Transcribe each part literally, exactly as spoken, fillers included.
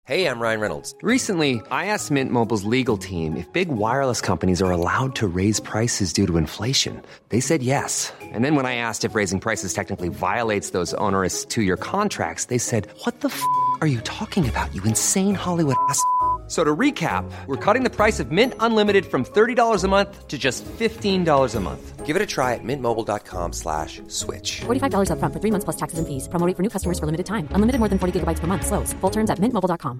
Hey, I'm Ryan Reynolds. Recently, I asked Mint Mobile's legal team if big wireless companies are allowed to raise prices due to inflation. They said yes. And then when I asked if raising prices technically violates those onerous two-year contracts, they said, "What the f*** are you talking about, you insane Hollywood ass?" So to recap, we're cutting the price of Mint Unlimited from thirty dollars a month to just fifteen dollars a month. Give it a try at mintmobile.com slash switch. forty-five dollars up front for three months plus taxes and fees. Promo rate for new customers for limited time. Unlimited more than forty gigabytes per month. Slows full terms at mint mobile dot com.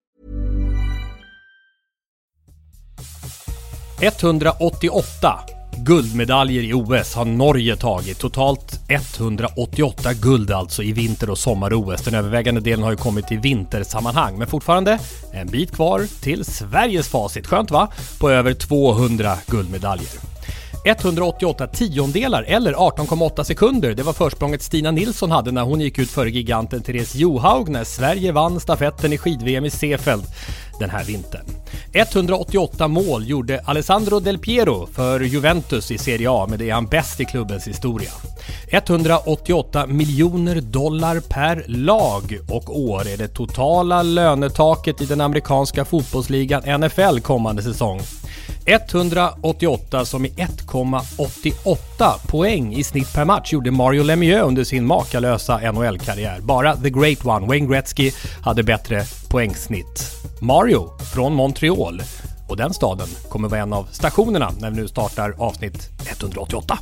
etthundraåttioåtta guldmedaljer i O S har Norge tagit. Totalt etthundraåttioåtta guld alltså i vinter- och sommar-O S. Den övervägande delen har ju kommit i vintersammanhang. Men fortfarande en bit kvar till Sveriges facit. Skönt va? På över tvåhundra guldmedaljer. etthundraåttioåtta tiondelar eller arton komma åtta sekunder. Det var försprånget Stina Nilsson hade när hon gick ut före giganten Therese Johaug när Sverige vann stafetten i skid-V M i Seefeld den här vintern. etthundraåttioåtta mål gjorde Alessandro Del Piero för Juventus i Serie A, men det är han bäst i klubbens historia. etthundraåttioåtta miljoner dollar per lag och år är det totala lönetaket i den amerikanska fotbollsligan N F L kommande säsong. etthundraåttioåtta som i ett komma åttioåtta poäng i snitt per match gjorde Mario Lemieux under sin makalösa N H L-karriär. Bara the great one, Wayne Gretzky, hade bättre poängsnitt. Mario från Montreal, och den staden kommer vara en av stationerna när vi nu startar avsnitt etthundraåttioåtta.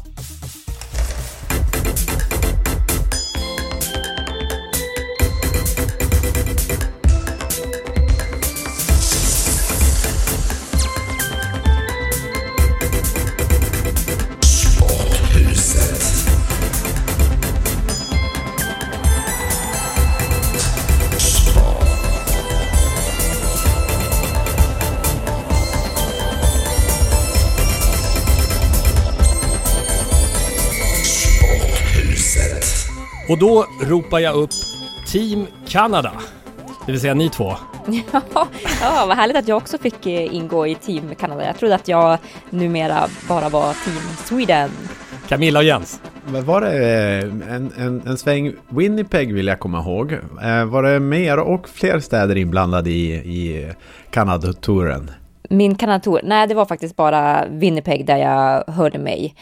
Och då ropar jag upp Team Canada, det vill säga ni två. Ja, ja, vad härligt att jag också fick ingå i Team Canada. Jag trodde att jag numera bara var Team Sweden. Camilla och Jens. Var det en, en, en sväng Winnipeg vill jag komma ihåg. Var det mer och fler städer inblandade i, i Kanada-touren? Min Kanada-tour? Nej, det var faktiskt bara Winnipeg där jag hörde mig.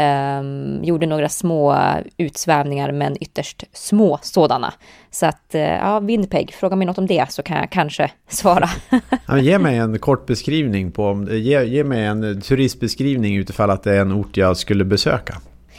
Um, gjorde några små utsvävningar, men ytterst små sådana. Så att, ja, Winnipeg, fråga mig något om det så kan jag kanske svara. Ja, ge mig en kort beskrivning på, ge, ge mig en turistbeskrivning utifall att det är en ort jag skulle besöka.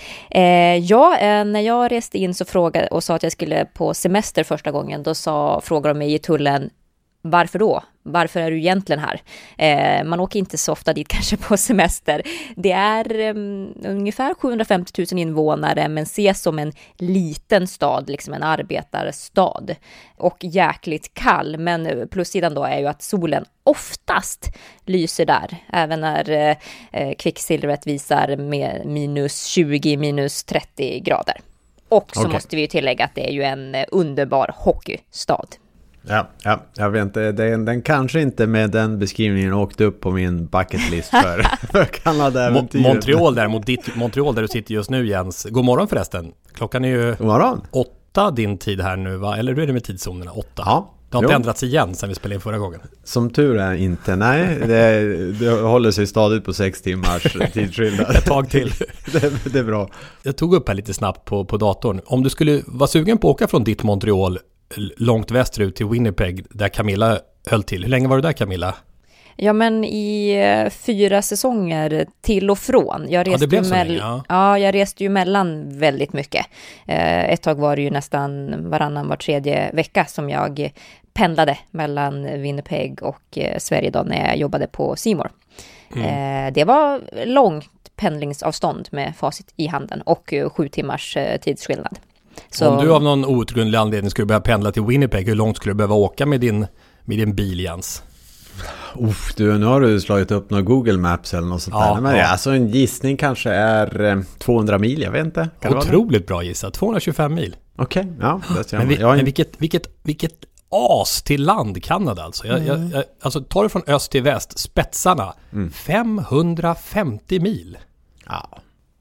Eh, ja, eh, när jag reste in så frågade och sa att jag skulle på semester första gången, då sa, frågade de mig i tullen, varför då? Varför är du egentligen här? Eh, man åker inte så ofta dit kanske på semester. Det är um, ungefär sjuhundrafemtio tusen invånare, men ses som en liten stad, liksom en arbetarstad. Och jäkligt kall, men plussidan då är ju att solen oftast lyser där. Även när eh, kvicksilvret visar med minus tjugo, minus trettio grader. Och så okay. Måste vi ju tillägga att det är ju en underbar hockeystad. Ja, ja, jag vet inte, den, den kanske inte med den beskrivningen åkte upp på min bucket list för, för Kanada-äventyret. Montreal där, mot ditt, Montreal där du sitter just nu, Jens. God morgon förresten. Klockan är ju åtta din tid här nu, va? Eller hur är det med tidszonerna? Åtta? Ja. Det har inte jo. ändrats igen sen vi spelade in förra gången. Som tur är inte, nej. Det, det håller sig stadigt på sex timmars tidsskillnad. Ett tag till. det, det är bra. Jag tog upp här lite snabbt på, på datorn. Om du skulle vara sugen på att åka från ditt Montreal långt västerut till Winnipeg där Camilla höll till. Hur länge var du där, Camilla? Ja, men i fyra säsonger till och från. Jag reste, ja, det blev ju, så mell- länge, ja. Ja, jag reste ju mellan väldigt mycket. Eh, ett tag var det ju nästan varannan var tredje vecka som jag pendlade mellan Winnipeg och eh, Sverige då när jag jobbade på C More. Mm. Eh, det var långt pendlingsavstånd med facit i handen och eh, sju timmars eh, tidsskillnad. Så... Om du av någon outgrundlig anledning skulle börja pendla till Winnipeg, hur långt skulle du behöva åka med din, med din bil, Jens? Uff, du, nu har du slagit upp några Google Maps eller något sånt ja, där. Men ja. Alltså en gissning kanske är eh, tvåhundra mil, jag vet inte. Kan Otroligt bra gissat, tvåhundratjugofem mil. Okej, okay, ja. Det men vi, jag... men vilket, vilket, vilket as till land, Kanada alltså. Jag, mm. jag, jag, alltså tar du från öst till väst, spetsarna, mm. femhundrafemtio mil. Ja.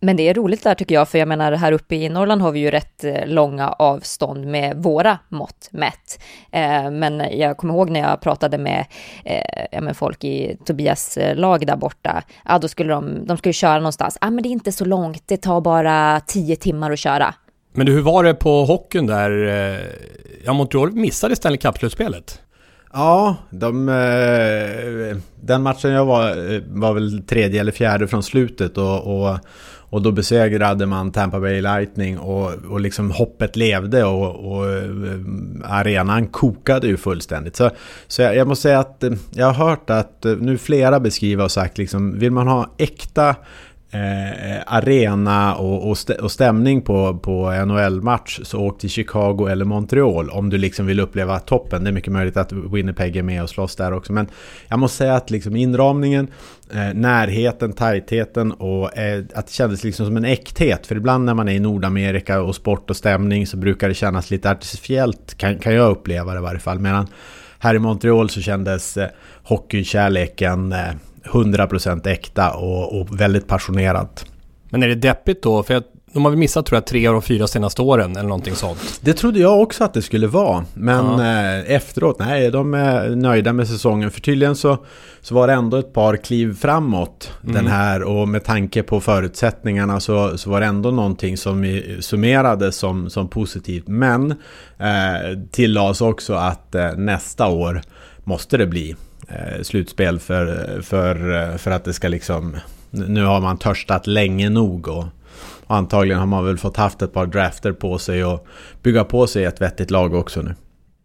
Men det är roligt där tycker jag, för jag menar här uppe i Norrland har vi ju rätt långa avstånd med våra mått mätt. Eh, men jag kommer ihåg när jag pratade med, eh, ja, med folk i Tobias lag där borta, ja, då skulle de, de skulle köra någonstans. Ja, ah, men det är inte så långt, det tar bara tio timmar att köra. Men du, hur var det på hockeyn där? Ja, Montreal missade Stanley Cup-slutspelet. Ja, de, den matchen jag var var väl tredje eller fjärde från slutet och, och, och då besegrade man Tampa Bay Lightning och, och liksom hoppet levde och, och arenan kokade ju fullständigt. Så, så jag, jag måste säga att jag har hört att nu flera beskriver och sagt liksom, vill man ha äkta Eh, arena och, och, st- och stämning på, på N H L-match, så åk till Chicago eller Montreal om du liksom vill uppleva toppen. Det är mycket möjligt att Winnipeg är med och slåss där också, men jag måste säga att liksom inramningen, eh, närheten, tajtheten och eh, att det kändes liksom som en äkthet, för ibland när man är i Nordamerika och sport och stämning så brukar det kännas lite artificiellt, kan, kan jag uppleva det i varje fall, medan här i Montreal så kändes eh, hockeykärleken eh, hundra procent äkta och, och väldigt passionerat. Men är det deppigt då? För jag, de har väl missat tror jag tre av de fyra senaste åren eller någonting sånt. Det trodde jag också att det skulle vara. Men ja. eh, efteråt, nej, de är nöjda med säsongen. För tydligen så, så var det ändå ett par kliv framåt mm. den här. Och med tanke på förutsättningarna så, så var det ändå någonting som summerades som, som positivt. Men eh, tillades också att eh, nästa år måste det bli slutspel för, för, för att det ska liksom, nu har man törstat länge nog och, och antagligen har man väl fått haft ett par drafter på sig och bygga på sig ett vettigt lag också nu.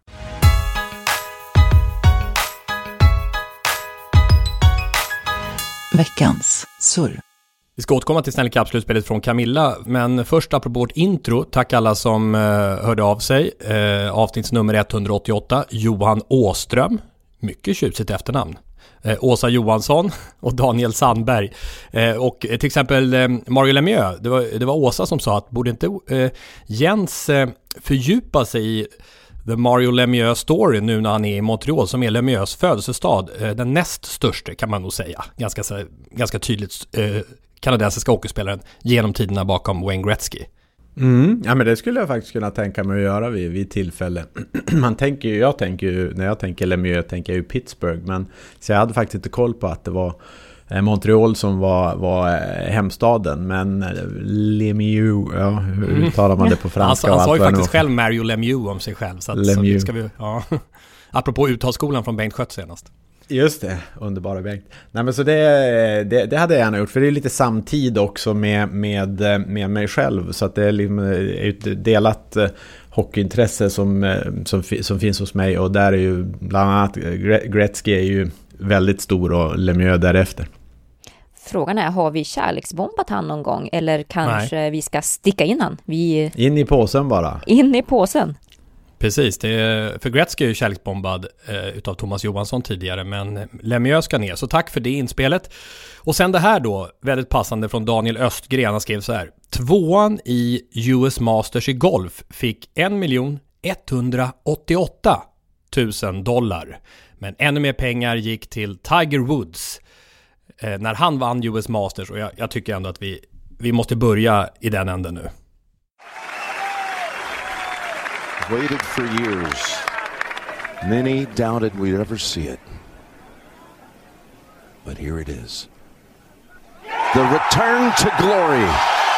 Veckans surr. Vi ska återkomma till Stanley Cup-slutspelet från Camilla, men först apropå vårt intro, tack alla som eh, hörde av sig. Eh, avsnittsnummer etthundraåttioåtta, Johan Åström. Mycket tjusigt efternamn. Eh, Åsa Johansson och Daniel Sandberg. Eh, och till exempel eh, Mario Lemieux, det var, det var Åsa som sa att borde inte eh, Jens eh, fördjupa sig i The Mario Lemieux story nu när han är i Montreal, som är Lemieux födelsestad. Eh, den näst största kan man nog säga. Ganska, ganska tydligt eh, kanadensiska hockeyspelaren genom tiderna bakom Wayne Gretzky. Mm, ja, men det skulle jag faktiskt kunna tänka mig att göra vid, vid tillfälle. Man tänker ju, jag tänker ju, när jag tänker Lemieux tänker jag ju Pittsburgh, men så jag hade faktiskt inte koll på att det var Montreal som var, var hemstaden, men Lemieux, ja, hur uttalar man det på franska? Han, han sa ju faktiskt nu. själv Mario Lemieux om sig själv, så, att, så ska vi, ja. Apropå uttalsskolan från Bengt Schött senast. Just det, underbara Bengt. Nej, men så det, det, det hade jag gärna gjort, för det är lite samtid också med, med, med mig själv, så att det är liksom ett delat hockeyintresse som, som, som finns hos mig, och där är ju bland annat Gretzky är ju väldigt stor och Lemieux därefter. Frågan är, har vi kärleksbombat han någon gång, eller kanske Nej. vi ska sticka in han? Vi... In i påsen bara. In i påsen. Precis, det är, för Gretzky är ju kärleksbombad eh, utav Thomas Johansson tidigare, men Lemieux ska ner, så tack för det inspelet. Och sen det här då, väldigt passande från Daniel Östgren, han skrev så här: tvåan i U S Masters i golf fick en miljon etthundraåttioåtta tusen dollar, men ännu mer pengar gick till Tiger Woods eh, när han vann U S Masters, och jag, jag tycker ändå att vi, vi måste börja i den änden nu. Waited for years. Many doubted we'd ever see it. But here it is. The return to glory.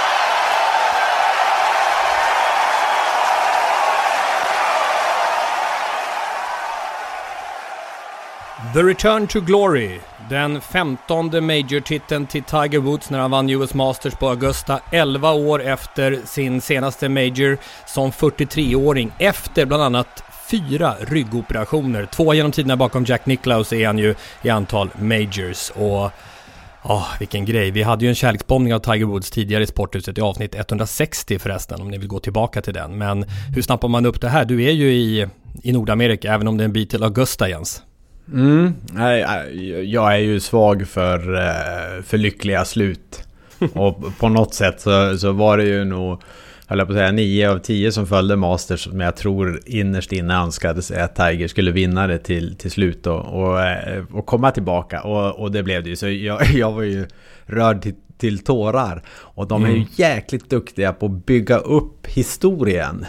The Return to Glory, den femtonde major-titeln till Tiger Woods när han vann U S Masters på Augusta, elva år efter sin senaste major som fyrtiotre-åring, efter bland annat fyra ryggoperationer. Två genom tiderna bakom Jack Nicklaus är han ju i antal majors, och åh, vilken grej. Vi hade ju en kärleksbombning av Tiger Woods tidigare i Sporthuset i avsnitt etthundrasextio förresten, om ni vill gå tillbaka till den. Men hur snappar man upp det här? Du är ju i, i Nordamerika, även om det är en bit till Augusta, Jens. Mm, jag är ju svag för, för lyckliga slut. Och på något sätt så, så var det ju nog, höll jag på att säga, nio av tio som följde Masters, men jag tror innerst inne önskade sig att Tiger skulle vinna det till, till slut och, och, och komma tillbaka, och, och det blev det ju. Så jag, jag var ju rörd till till tårar. Och de är ju jäkligt duktiga på att bygga upp historien.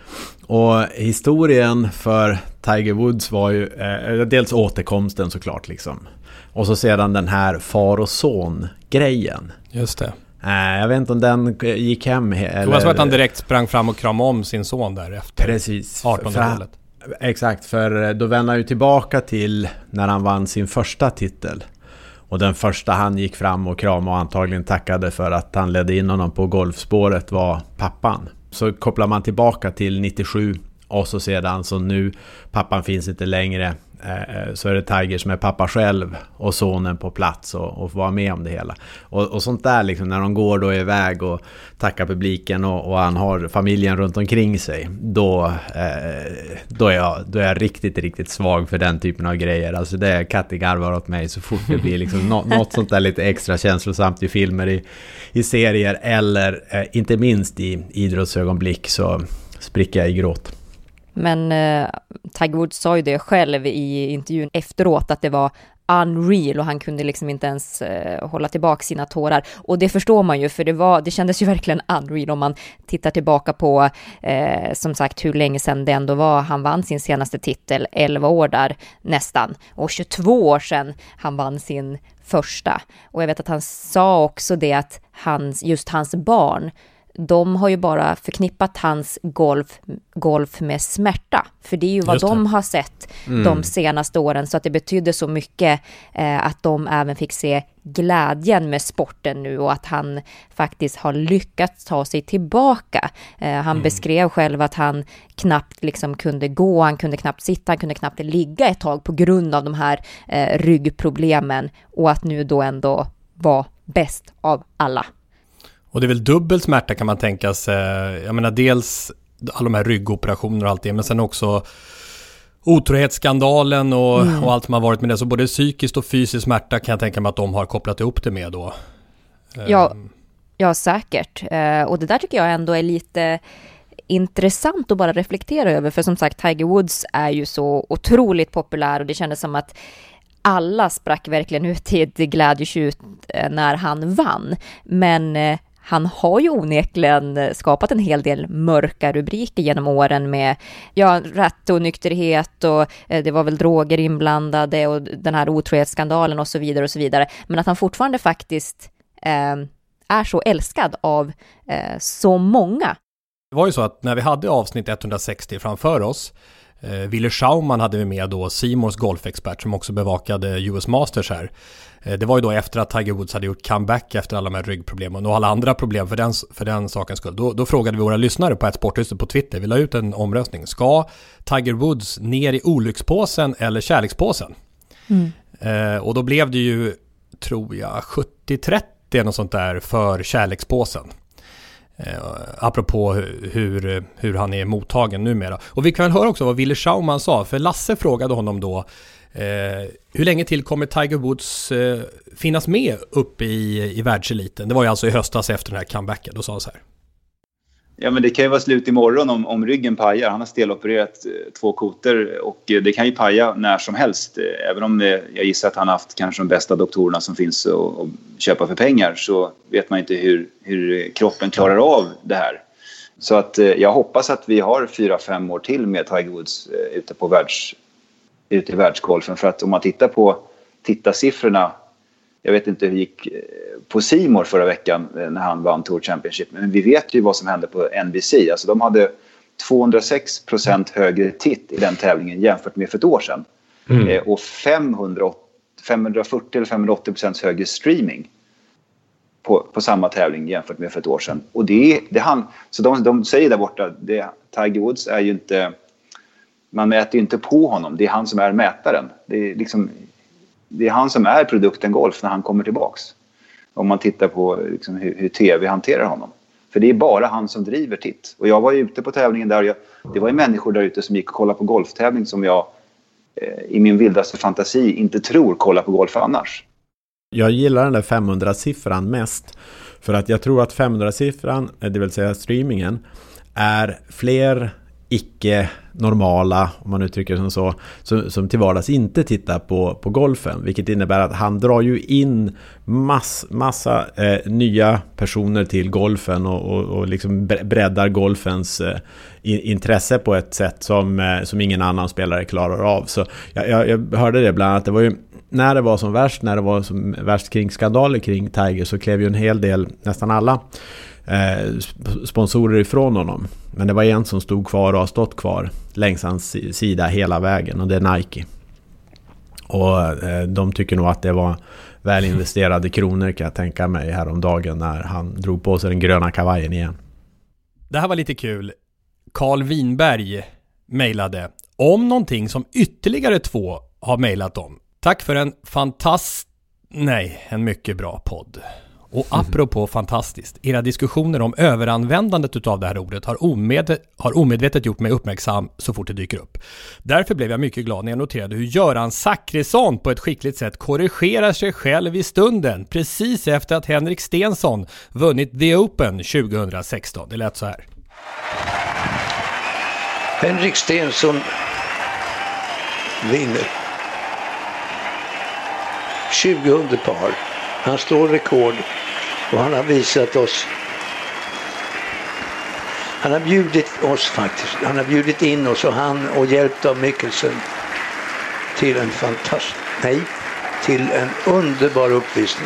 Och historien för Tiger Woods var ju eh, dels återkomsten såklart liksom. Och så sedan den här far och son grejen. Just det. Eh, jag vet inte om den gick hem. Eller... Det var så att han direkt sprang fram och kramade om sin son där efter. Precis. artonhundratalet. Exakt, för då vänder han ju tillbaka till när han vann sin första titel. Och den första han gick fram och kramade och antagligen tackade för att han ledde in honom på golfspåret var pappan. Så kopplar man tillbaka till nittiosju och så sedan så nu pappan finns inte längre, eh, så är det Tiger som är pappa själv och sonen på plats och, och får vara med om det hela. Och, och sånt där liksom, när de går då iväg och tackar publiken och, och han har familjen runt omkring sig, då, eh, då, är jag, då är jag riktigt, riktigt svag för den typen av grejer. Alltså det är Katti garvar åt mig så fort det blir liksom no, något sånt där lite extra känslosamt i filmer, i, i serier eller eh, inte minst i idrottsögonblick så spricker jag i gråt. Men eh, Tiger Woods sa ju det själv i intervjun efteråt att det var unreal och han kunde liksom inte ens eh, hålla tillbaka sina tårar. Och det förstår man ju, för det, var, det kändes ju verkligen unreal om man tittar tillbaka på eh, som sagt hur länge sedan det ändå var han vann sin senaste titel, elva år där nästan, och tjugotvå år sedan han vann sin första. Och jag vet att han sa också det att hans, just hans barn, de har ju bara förknippat hans golf, golf med smärta. För det är ju vad de har sett mm. de senaste åren. Så att det betydde så mycket eh, att de även fick se glädjen med sporten nu. Och att han faktiskt har lyckats ta sig tillbaka. Eh, han mm. beskrev själv att han knappt liksom kunde gå. Han kunde knappt sitta. Han kunde knappt ligga ett tag på grund av de här eh, ryggproblemen. Och att nu då ändå var bäst av alla. Och det är väl dubbel smärta kan man tänka sig. Jag menar dels alla de här ryggoperationer och allt det, men sen också otrohetsskandalen och, mm. och allt som har varit med det. Så både psykiskt och fysisk smärta kan jag tänka mig att de har kopplat ihop det med då. Ja, ja säkert. Och det där tycker jag ändå är lite intressant att bara reflektera över. För som sagt, Tiger Woods är ju så otroligt populär och det kändes som att alla sprack verkligen ut i ett glädjetjut när han vann. Men han har ju onekligen skapat en hel del mörka rubriker genom åren med ja, rätt och nykterhet och det var väl droger inblandade och den här otrohetsskandalen och så vidare och så vidare. Men att han fortfarande faktiskt eh, är så älskad av eh, så många. Det var ju så att när vi hade avsnitt etthundrasextio framför oss, eh, Wille Schaumann hade vi med då, C Mores golfexpert som också bevakade U S Masters här. Det var ju då efter att Tiger Woods hade gjort comeback efter alla de här ryggproblemen och alla andra problem för den, för den sakens skull. Då, då frågade vi våra lyssnare på ett sportlyssnare på Twitter. Vi la ut en omröstning. Ska Tiger Woods ner i olyckspåsen eller kärlekspåsen? Mm. Eh, och då blev det ju, tror jag, sjuttio trettio och sånt där för kärlekspåsen. Eh, apropå hur, hur han är mottagen numera. Och vi kan väl höra också vad Wille Schaumann sa. För Lasse frågade honom då Eh, hur länge till kommer Tiger Woods eh, finnas med uppe i, i världseliten? Det var ju alltså i höstas efter den här comebacken. Då sa han så här. Ja, men det kan ju vara slut imorgon om, om ryggen pajar. Han har stelopererat eh, två koter och eh, det kan ju paja när som helst. Eh, även om eh, jag gissar att han har haft kanske de bästa doktorerna som finns att köpa för pengar, så vet man inte hur, hur kroppen klarar av det här. Så att eh, jag hoppas att vi har fyra, fem år till med Tiger Woods eh, ute på världs ute i världsgolfen. För att om man tittar på tittarsiffrorna, jag vet inte hur det gick på C More förra veckan när han vann Tour Championship, men vi vet ju vad som hände på N B C. Alltså de hade tvåhundrasex procent högre titt i den tävlingen jämfört med för ett år sedan. Mm. Eh, och femhundra, femhundrafyrtio eller femhundraåttio procent högre streaming på, på samma tävling jämfört med för ett år sedan. Och det, det han, så de, de säger där borta, det, Tiger Woods är ju inte, man mäter ju inte på honom, det är han som är mätaren. Det är liksom, det är han som är produkten golf när han kommer tillbaks. Om man tittar på liksom hur, hur tv hanterar honom. För det är bara han som driver titt. Och jag var ju ute på tävlingen där, jag, det var ju människor där ute som gick och kollade på golftävling som jag eh, i min vildaste fantasi inte tror kolla på golf annars. Jag gillar den där femhundra-siffran mest. För att jag tror att femhundra-siffran, det vill säga streamingen, är fler icke-normala, om man uttrycker det som så, som, som till vardags inte tittar på, på golfen. Vilket innebär att han drar ju in mass, massa eh, nya personer till golfen och, och, och liksom breddar golfens eh, intresse på ett sätt som, eh, som ingen annan spelare klarar av. Så jag, jag, jag hörde det bland annat, det var ju när det var som värst, när det var som värst kring skandaler kring Tiger, så klev ju en hel del, nästan alla eh, sponsorer ifrån honom. Men det var en som stod kvar och har stått kvar längs hans sida hela vägen, och det är Nike. Och eh, de tycker nog att det var väl investerade kronor, kan jag tänka mig, häromdagen när han drog på sig den gröna kavajen igen. Det här var lite kul. Carl Winberg mejlade om någonting som ytterligare två har mejlat om. Tack för en fantast... Nej, en mycket bra podd. Och apropå fantastiskt, era diskussioner om överanvändandet av det här ordet har, omed- har omedvetet gjort mig uppmärksam så fort det dyker upp. Därför blev jag mycket glad när jag noterade hur Göran Zachrisson på ett skickligt sätt korrigerar sig själv i stunden, precis efter att Henrik Stenson vunnit The Open tjugohundrasexton. Det lät så här. Henrik Stenson vinner tjugo par. Han slår rekord och han har visat oss, han har bjudit oss faktiskt, han har bjudit in oss och han och hjälpt av Mickelson till en fantastisk, nej, till en underbar uppvisning.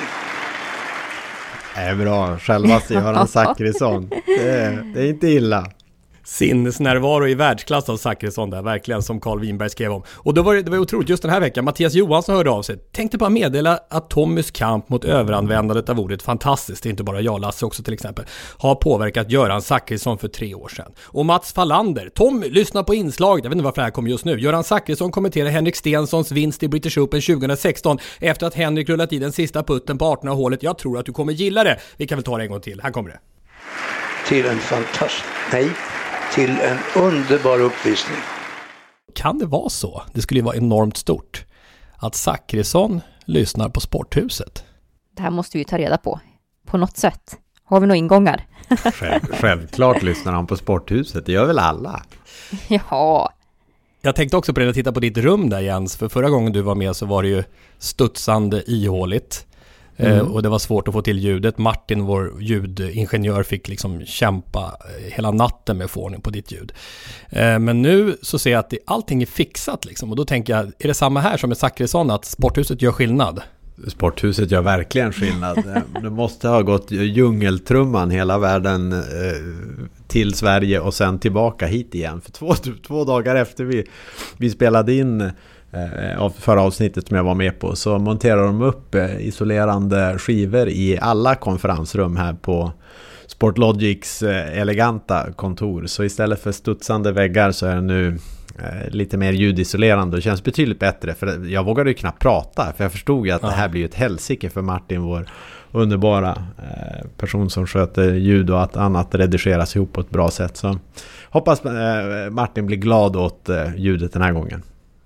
Det är bra, självaste Göran Zachrisson. Det är, det är inte illa. Sinnesnärvaro i världsklass av Zachrisson där, verkligen, som Carl Winberg skrev om. Och då var det, det var otroligt, just den här veckan, Mattias Johansson hörde av sig. Tänkte bara meddela att Tommys kamp mot överanvändandet av ordet fantastiskt, det är inte bara jag, Lasse också till exempel, har påverkat Göran Zachrisson för tre år sedan. Och Mats Fallander, Tommy, lyssna på inslaget, jag vet inte varför det här kommer just nu. Göran Zachrisson kommenterar Henrik Stensons vinst i British Open tjugohundrasexton efter att Henrik rullat i den sista putten på artonde hålet. Jag tror att du kommer gilla det. Vi kan väl ta det en gång till. Här kommer det. Till en fantastisk, nej, till en underbar uppvisning. Kan det vara så? Det skulle ju vara enormt stort att Zachrisson lyssnar på Sporthuset. Det här måste vi ju ta reda på. På något sätt. Har vi några ingångar? Själv, självklart lyssnar han på Sporthuset. Det gör väl alla? Ja. Jag tänkte också på det, att titta på ditt rum där, Jens. För förra gången du var med så var det ju studsande ihåligt. Mm. Eh, och det var svårt att få till ljudet. Martin, vår ljudingenjör, fick liksom kämpa hela natten med att få ordning på ditt ljud. Eh, men nu så ser jag att det, allting är fixat liksom. Och då tänker jag, är det samma här som med Zachrisson, att Sporthuset gör skillnad? Sporthuset gör verkligen skillnad. Det måste ha gått djungeltrumman hela världen eh, till Sverige och sen tillbaka hit igen. För två, två dagar efter vi, vi spelade in eh, förra avsnittet som jag var med på, så monterar de upp eh, isolerande skivor i alla konferensrum här på Sportlogics eh, eleganta kontor. Så istället för studsande väggar så är det nu eh, lite mer ljudisolerande och känns betydligt bättre. För jag vågade ju knappt prata, för jag förstod ju att ja. det här blir ett helsike för Martin, vår underbara eh, person som sköter ljud och att annat redigeras ihop på ett bra sätt. Så hoppas eh, Martin blir glad åt eh, ljudet den här gången.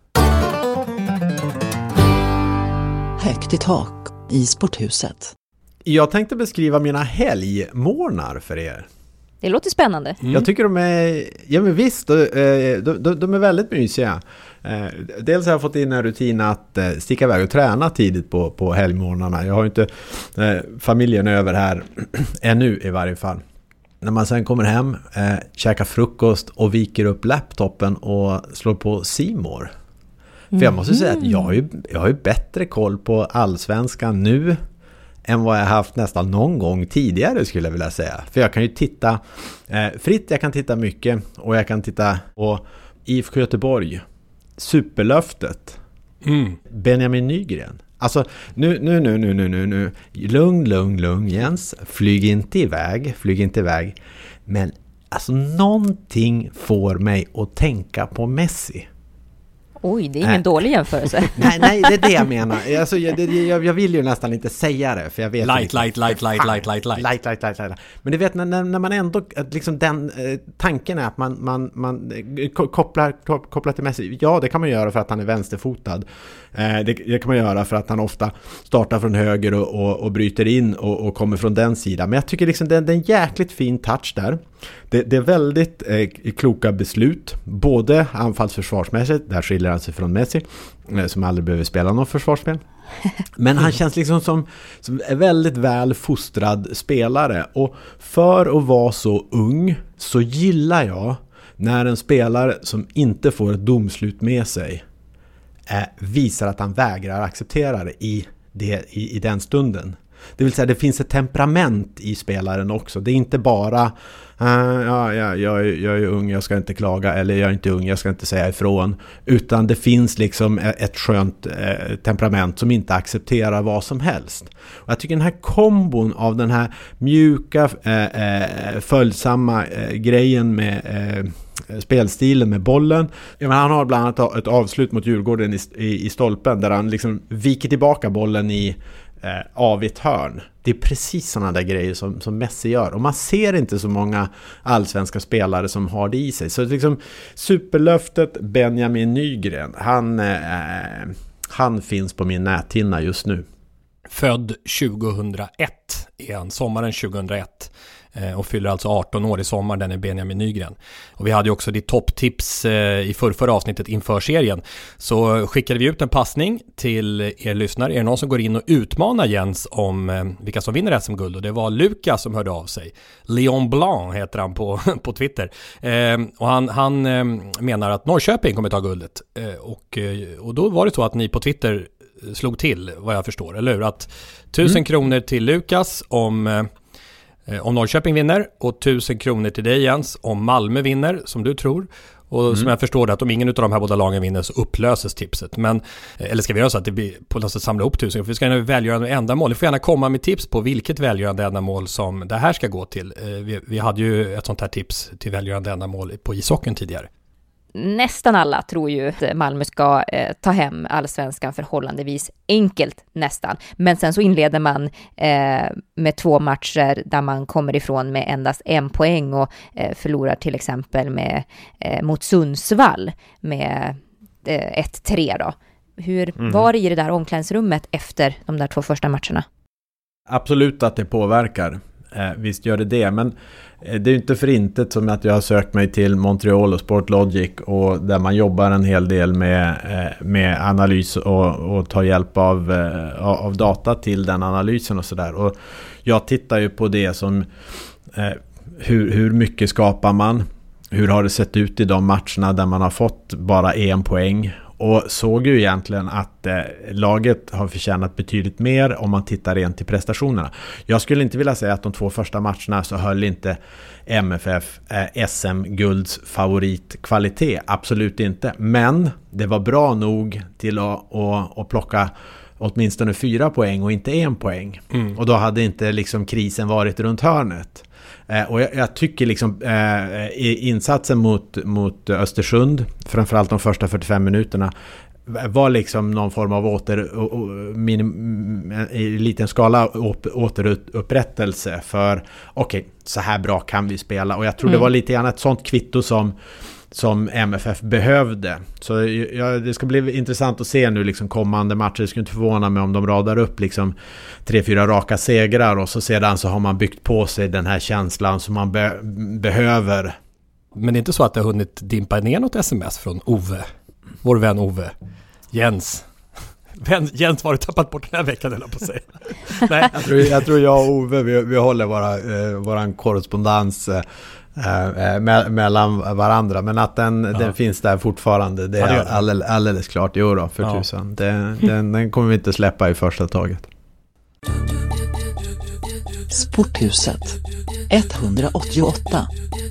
Högt i tak i Sporthuset. Jag tänkte beskriva mina helgmorgnar för er. Det låter spännande. Mm. Jag tycker de är, ja men visst, de, de, de är väldigt mysiga. Dels har jag fått in en rutin att sticka iväg och träna tidigt på, på helgmorgnarna. Jag har ju inte familjen över här ännu i varje fall. När man sen kommer hem, käkar frukost och viker upp laptopen och slår på C More. För jag måste säga att jag har ju, jag har ju bättre koll på allsvenskan nu än vad jag haft nästan någon gång tidigare, skulle jag vilja säga. För jag kan ju titta eh, fritt, jag kan titta mycket och jag kan titta på I F K Göteborg, Superlöftet, mm. Benjamin Nygren. Alltså nu, nu, nu, nu, nu, nu, nu. Lugn, lugn, lugn Jens. Flyg inte iväg, flyg inte iväg. Men alltså någonting får mig att tänka på Messi. Oj, det är ingen äh. dålig jämförelse. nej, nej, det är det jag menar. Alltså, jag, det, jag, jag vill ju nästan inte säga det, för jag vet light, inte. Light, light, light, light, light, light. Light, light, light, light. Men du vet, när, när man ändå, liksom den eh, tanken är att man, man, man kopplar, kopplar till Messi. Ja, det kan man göra för att han är vänsterfotad. Eh, det, det kan man göra för att han ofta startar från höger och, och, och bryter in och, och kommer från den sidan. Men jag tycker liksom det, det är en jäkligt fin touch där. Det, det är väldigt eh, kloka beslut, både anfallsförsvarsmässigt, där skiljer han sig från Messi, eh, som aldrig behöver spela någon försvarsspel. Men han känns liksom som, som en väldigt väl fostrad spelare, och för att vara så ung så gillar jag när en spelare som inte får ett domslut med sig eh, visar att han vägrar acceptera det i, det i, i den stunden. Det vill säga, det finns ett temperament i spelaren också. Det är inte bara uh, ja, ja, jag, är, jag är ung, jag ska inte klaga, eller jag är inte ung, jag ska inte säga ifrån. Utan det finns liksom ett skönt eh, temperament som inte accepterar vad som helst. Och jag tycker den här kombon av den här mjuka, eh, eh, följsamma eh, grejen med eh, spelstilen med bollen. Ja, men han har bland annat ett avslut mot Djurgården i, i, i stolpen där han liksom viker tillbaka bollen i Eh, av ett hörn. Det är precis sådana där grejer som, som Messi gör, och man ser inte så många allsvenska spelare som har det i sig. Så liksom superlöftet Benjamin Nygren, han, eh, han finns på min näthinna just nu. Född tjugohundraett är han, sommaren tjugohundraett. Och fyller alltså arton år i sommar, den är Benjamin Nygren. Och vi hade ju också ditt topptips i förrförra avsnittet inför serien. Så skickade vi ut en passning till er lyssnare. Är det någon som går in och utmanar Jens om vilka som vinner S M-guld? Och det var Lukas som hörde av sig. Leon Blanc heter han på, på Twitter. Och han, han menar att Norrköping kommer ta guldet. Och, och då var det så att ni på Twitter slog till, vad jag förstår, eller hur? Att tusen mm. kronor till Lukas om... om Norrköping vinner, och tusen kronor till dig Jens om Malmö vinner, som du tror. Och mm. som jag förstår det, att om ingen av de här båda lagen vinner så upplöses tipset. Men, eller ska vi göra så att det blir på något sätt samla ihop tusen? För vi ska gärna välgörande ändamål. Ni får gärna komma med tips på vilket välgörande ändamål som det här ska gå till. Vi, vi hade ju ett sånt här tips till välgörande ändamål på ishockeyn tidigare. Nästan alla tror ju att Malmö ska eh, ta hem allsvenskan förhållandevis enkelt nästan. Men sen så inleder man eh, med två matcher där man kommer ifrån med endast en poäng och eh, förlorar till exempel med, eh, mot Sundsvall med eh, ett tre då. Hur mm. var det i det där omklädningsrummet efter de där två första matcherna? Absolut att det påverkar. Eh, visst gör det det, men eh, det är ju inte för intet som att jag har sökt mig till Montreal och Sportlogic, och där man jobbar en hel del med, eh, med analys och, och tar hjälp av, eh, av data till den analysen och sådär. Och jag tittar ju på det som eh, hur, hur mycket skapar man, hur har det sett ut i de matcherna där man har fått bara en poäng. Och såg ju egentligen att eh, laget har förtjänat betydligt mer om man tittar rent till prestationerna. Jag skulle inte vilja säga att de två första matcherna så höll inte M F F eh, S M-gulds favoritkvalitet. Absolut inte. Men det var bra nog till att, att, att plocka åtminstone fyra poäng och inte en poäng. Mm. Och då hade inte liksom krisen varit runt hörnet. Eh, och jag, jag tycker liksom eh, insatsen mot, mot Östersund, framförallt de första fyrtiofem minuterna, var liksom någon form av åter, o, o, minim, i liten skala återupprättelse för okej, okay, så här bra kan vi spela. Och jag tror mm. det var lite grann ett sånt kvitto som som M F F behövde. Så ja, det ska bli intressant att se nu liksom kommande matcher. Det skulle inte förvåna mig om de radar upp liksom tre, fyra raka segrar, och så sedan så har man byggt på sig den här känslan som man be- behöver. Men det är inte så att det har hunnit dimpa ner något sms från Ove, vår vän Ove. Jens. Jens, var du tappat bort den här veckan eller på sig? Nej. Jag, tror, jag tror jag och Ove, vi, vi håller våra, eh, våran korrespondens eh, Eh, me- mellan varandra, men att den, ja. den finns där fortfarande, det är ja, det alldeles, alldeles klart. Jo då, för ja. tusen det, den, den kommer vi inte släppa i första taget. Sporthuset etthundraåttioåtta.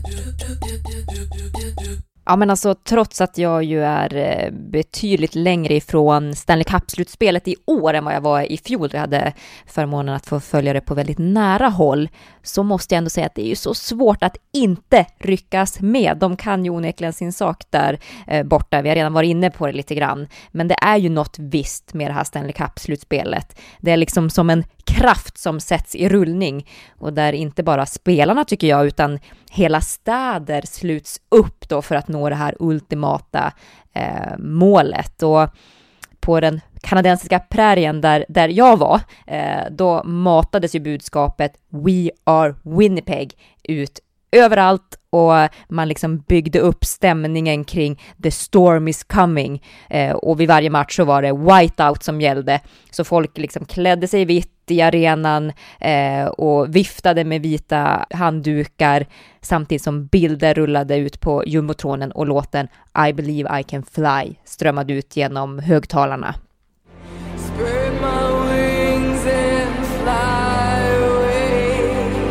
Ja, men alltså trots att jag ju är betydligt längre ifrån Stanley Cup-slutspelet i år än vad jag var i fjol, jag hade förmånen att få följa det på väldigt nära håll, så måste jag ändå säga att det är ju så svårt att inte ryckas med. De kan ju onekligen sin sak där eh, borta. Vi har redan varit inne på det lite grann. Men det är ju något visst med det här Stanley Cup-slutspelet. Det är liksom som en kraft som sätts i rullning. Och där inte bara spelarna, tycker jag, utan hela städer sluts upp då för att nå det här ultimata eh, målet. Och på den kanadensiska prärien där, där jag var, eh, då matades ju budskapet We are Winnipeg ut överallt och man liksom byggde upp stämningen kring the storm is coming. Eh, och vid varje match så var det whiteout som gällde. Så folk liksom klädde sig vitt i arenan eh, och viftade med vita handdukar samtidigt som bilder rullade ut på jumbotronen och låten I Believe I Can Fly strömmade ut genom högtalarna. Spread my wings and fly away.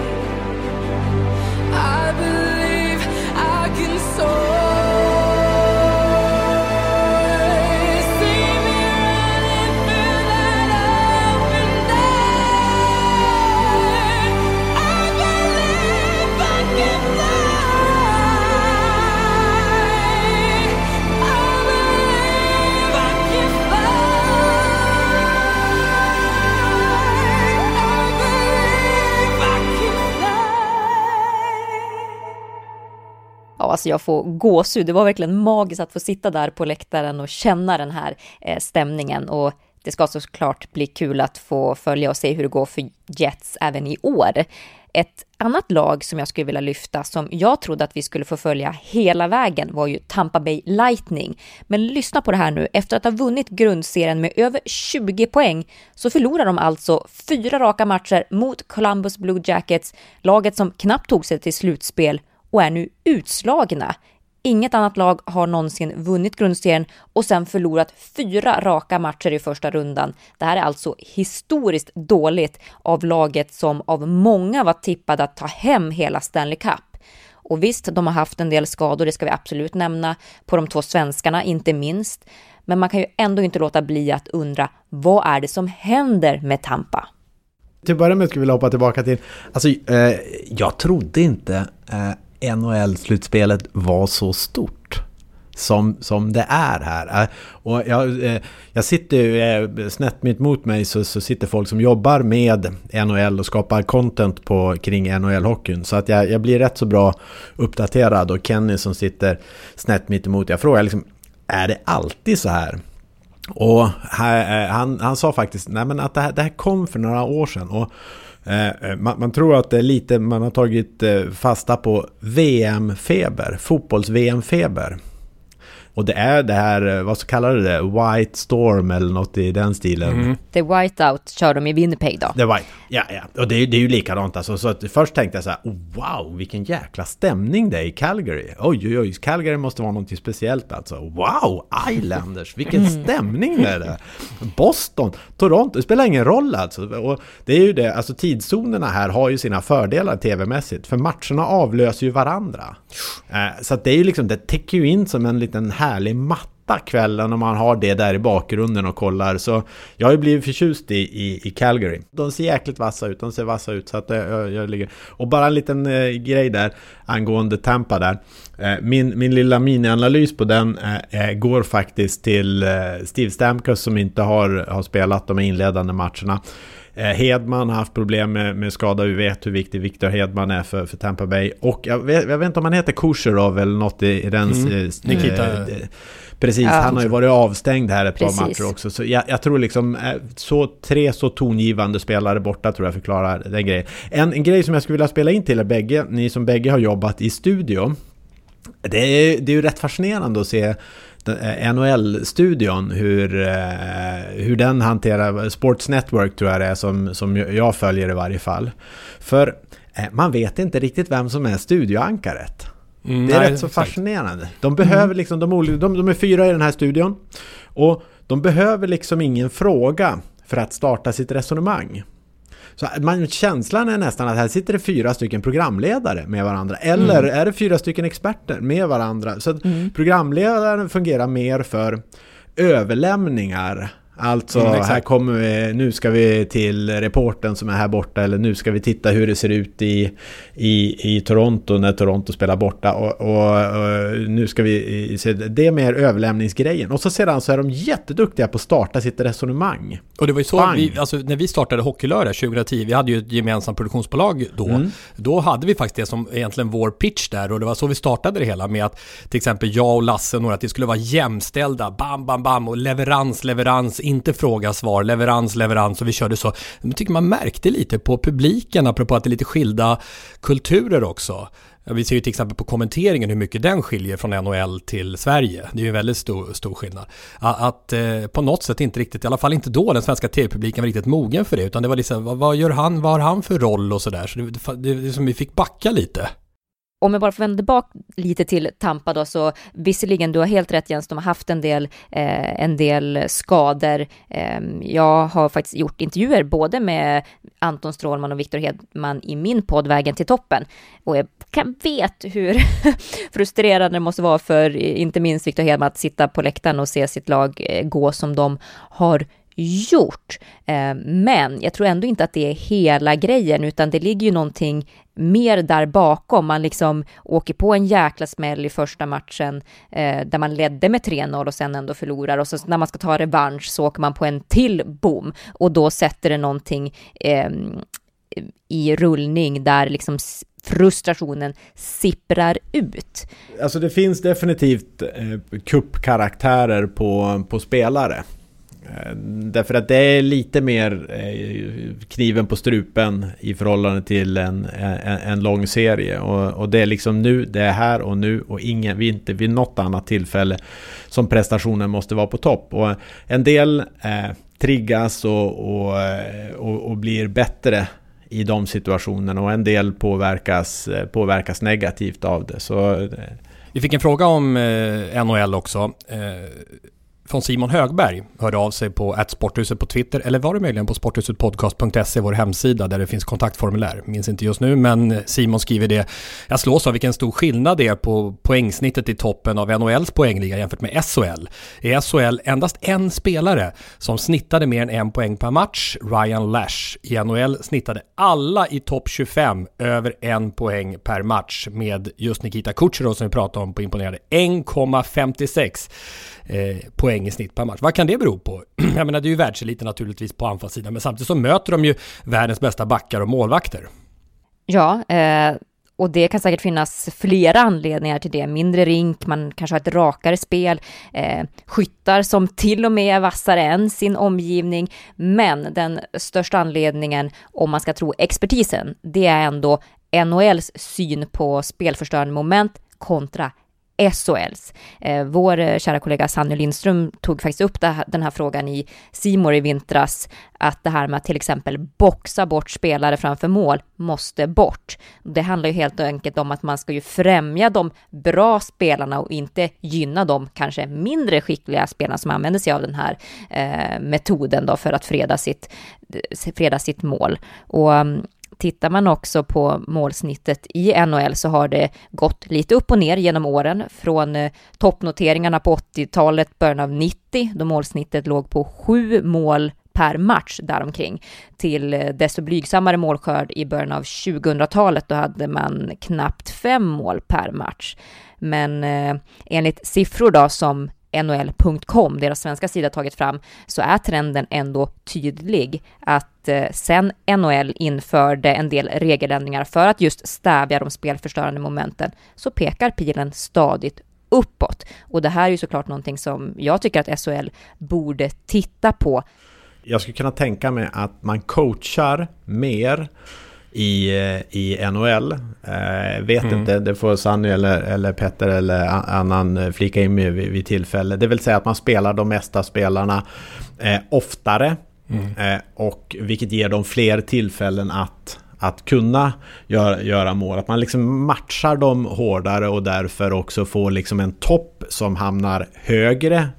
I believe I can soar. See me running through that open door. I believe I can fly. I believe I can fly. Ja, alltså jag får gåshud. Det var verkligen magiskt att få sitta där på läktaren och känna den här eh, stämningen. Och det ska såklart bli kul att få följa och se hur det går för Jets även i år. Ett annat lag som jag skulle vilja lyfta som jag trodde att vi skulle få följa hela vägen var ju Tampa Bay Lightning. Men lyssna på det här nu. Efter att ha vunnit grundserien med över tjugo poäng så förlorar de alltså fyra raka matcher mot Columbus Blue Jackets. Laget som knappt tog sig till slutspel och är nu utslagna. Inget annat lag har någonsin vunnit grundserien och sen förlorat fyra raka matcher i första rundan. Det här är alltså historiskt dåligt av laget som av många var tippade att ta hem hela Stanley Cup. Och visst, de har haft en del skador, det ska vi absolut nämna, på de två svenskarna inte minst. Men man kan ju ändå inte låta bli att undra, vad är det som händer med Tampa? Till att börja med skulle vi hoppa tillbaka till, alltså eh, jag trodde inte eh, N H L-slutspelet var så stort som, som det är här. Och jag, jag sitter ju snett mitt mot mig så, så sitter folk som jobbar med N H L och skapar content på, kring N H L-hockeyn. Så att jag, jag blir rätt så bra uppdaterad, och Kenny som sitter snett mitt emot, jag frågar liksom, är det alltid så här? Och här, han, han sa faktiskt nej, men att det här, det här kom för några år sedan, och eh, man, man tror att det är lite, man har tagit eh, fasta på V M-feber, fotbolls-V M-feber. Och det är det här, vad så kallar det, det? White Storm eller något i den stilen. Mm. The Whiteout kör de i Winnipeg då. The White, ja, ja. Och det är, det är ju likadant. Alltså, så att först tänkte jag så här, oh, wow, vilken jäkla stämning det är i Calgary. Oj, oj, oj, Calgary måste vara något speciellt alltså. Wow, Islanders, vilken stämning det är det. Boston, Toronto, det spelar ingen roll alltså. Och det är ju det, alltså tidszonerna här har ju sina fördelar tv-mässigt. För matcherna avlöser ju varandra. Eh, så att det är ju liksom, det täcker ju in som en liten härlig matta kvällen om man har det där i bakgrunden och kollar. Så jag har ju blivit förtjust i, i, i Calgary. De ser jäkligt vassa ut, de ser vassa ut så att jag, jag ligger. Och bara en liten eh, grej där angående Tampa där. Eh, min, min lilla mini-analys på den eh, går faktiskt till eh, Steve Stamkos som inte har, har spelat de inledande matcherna. Hedman har haft problem med, med skada. Vi vet hur viktig Victor Hedman är för, för Tampa Bay. Och jag vet, jag vet inte om han heter Kucherov eller något i, i den... Mm. Eh, Nikita. Eh, precis, ja, han har ju varit avstängd här ett Precis. par matcher också. Så jag, jag tror liksom så, tre så tongivande spelare borta tror jag förklarar den grejen. En, en grej som jag skulle vilja spela in till er bägge, ni som bägge har jobbat i studio. Det är, det är ju rätt fascinerande att se N H L-studion, hur, hur den hanterar Sports Network tror jag det är som, som jag följer i varje fall. För man vet inte riktigt vem som är studioankaret. Mm, det är nej, rätt så fascinerande. De behöver mm. liksom, de, de, de är fyra i den här studion och de behöver liksom ingen fråga för att starta sitt resonemang. Så man, känslan är nästan att här sitter det fyra stycken programledare med varandra. Eller mm. är det fyra stycken experter med varandra. Så att mm. programledaren fungerar mer för överlämningar. Alltså mm, här kommer vi, nu ska vi till reporten som är här borta, eller nu ska vi titta hur det ser ut i, i, i Toronto när Toronto spelar borta och, och, och nu ska vi se, det är mer överlämningsgrejen. Och så sedan så är de jätteduktiga på att starta sitt resonemang. Och det var ju så, vi, alltså, när vi startade Hockeylördag tjugohundratio, vi hade ju ett gemensamt produktionsbolag då, mm. då hade vi faktiskt det som egentligen vår pitch där, och det var så vi startade det hela med att till exempel jag och Lasse och några, att det skulle vara jämställda, bam, bam, bam, och leverans, leverans, inte fråga, svar, leverans, leverans, och vi körde så. Jag tycker man märkte lite på publiken, apropå att det är lite skilda kulturer också. Ja, vi ser ju till exempel på kommenteringen hur mycket den skiljer från N H L till Sverige. Det är ju en väldigt stor, stor skillnad. Att, att eh, på något sätt inte riktigt, i alla fall inte då den svenska tv-publiken var riktigt mogen för det, utan det var liksom, vad, vad gör han, vad har han för roll och sådär. Så det, det, det är som vi fick backa lite. Om jag bara får vända bak lite till Tampa då, så visserligen, du har helt rätt Jens, de har haft en del, eh, en del skador. Eh, jag har faktiskt gjort intervjuer både med Anton Strålman och Victor Hedman i min podd Vägen till toppen. Och jag kan vet hur frustrerande det måste vara för inte minst Victor Hedman att sitta på läktaren och se sitt lag eh, gå som de har gjort. Eh, men jag tror ändå inte att det är hela grejen, utan det ligger ju någonting mer där bakom. Man liksom åker på en jäkla smäll i första matchen eh, där man ledde med tre noll och sen ändå förlorar, och så när man ska ta revansch så åker man på en till boom och då sätter det någonting eh, i rullning där liksom frustrationen sipprar ut. Alltså det finns definitivt eh, kuppkaraktärer på, på spelare. Därför att det är lite mer eh, kniven på strupen i förhållande till en, en, en lång serie. Och, och det är liksom nu, det är här och nu, och ingen, vi inte vid något annat tillfälle som prestationen måste vara på topp. Och en del eh, triggas och, och, och, och blir bättre i de situationerna, och en del påverkas, påverkas negativt av det. Så, eh. Vi fick en fråga om eh, N H L också. Eh, Från Simon Högberg hörde av sig på at sporthuset på Twitter, eller var det möjligen på sporthusetpodcast punkt se, vår hemsida där det finns kontaktformulär. Minns inte just nu, men Simon skriver det. Jag slås av vilken stor skillnad det är på poängsnittet i toppen av N H L:s poängliga jämfört med S H L. I S H L endast en spelare som snittade mer än en poäng per match, Ryan Lash. I N H L snittade alla i topp tjugofem över en poäng per match, med just Nikita Kucherov som vi pratade om på imponerande en komma femtiosex eh, poäng i snitt per match. Vad kan det bero på? Jag menar, det är ju världseliten naturligtvis på anfallssidan, men samtidigt så möter de ju världens bästa backar och målvakter. Ja, eh, och det kan säkert finnas flera anledningar till det. Mindre rink, man kanske har ett rakare spel, eh, skyttar som till och med är vassare än sin omgivning. Men den största anledningen, om man ska tro expertisen, det är ändå N H L:s syn på spelförstörande moment kontra S H L:s. Eh, vår eh, kära kollega Sanny Lindström tog faktiskt upp det, den här frågan i C More i vintras, att det här med att till exempel boxa bort spelare framför mål måste bort. Det handlar ju helt enkelt om att man ska ju främja de bra spelarna och inte gynna de kanske mindre skickliga spelarna som använder sig av den här eh, metoden då för att freda sitt, freda sitt mål. Och um, tittar man också på målsnittet i N H L så har det gått lite upp och ner genom åren. Från eh, toppnoteringarna på åttiotalet, början av nittio, då målsnittet låg på sju mål per match däromkring, till eh, desto blygsammare målskörd i början av tjugohundratalet, då hade man knappt fem mål per match. Men eh, enligt siffror då som N H L punkt com, deras svenska sida, tagit fram, så är trenden ändå tydlig att eh, sen N H L införde en del regeländringar för att just stävja de spelförstörande momenten, så pekar pilen stadigt uppåt. Och det här är ju såklart någonting som jag tycker att S H L borde titta på. Jag skulle kunna tänka mig att man coachar mer i, i N H L. Eh, vet mm. inte, det får Sanny eller, eller Petter eller annan flika in med vid, vid tillfälle. Det vill säga att man spelar de mesta spelarna eh, oftare mm. eh, och vilket ger dem fler tillfällen att att kunna göra, göra mål. Att man liksom matchar dem hårdare och därför också får liksom en topp som hamnar högre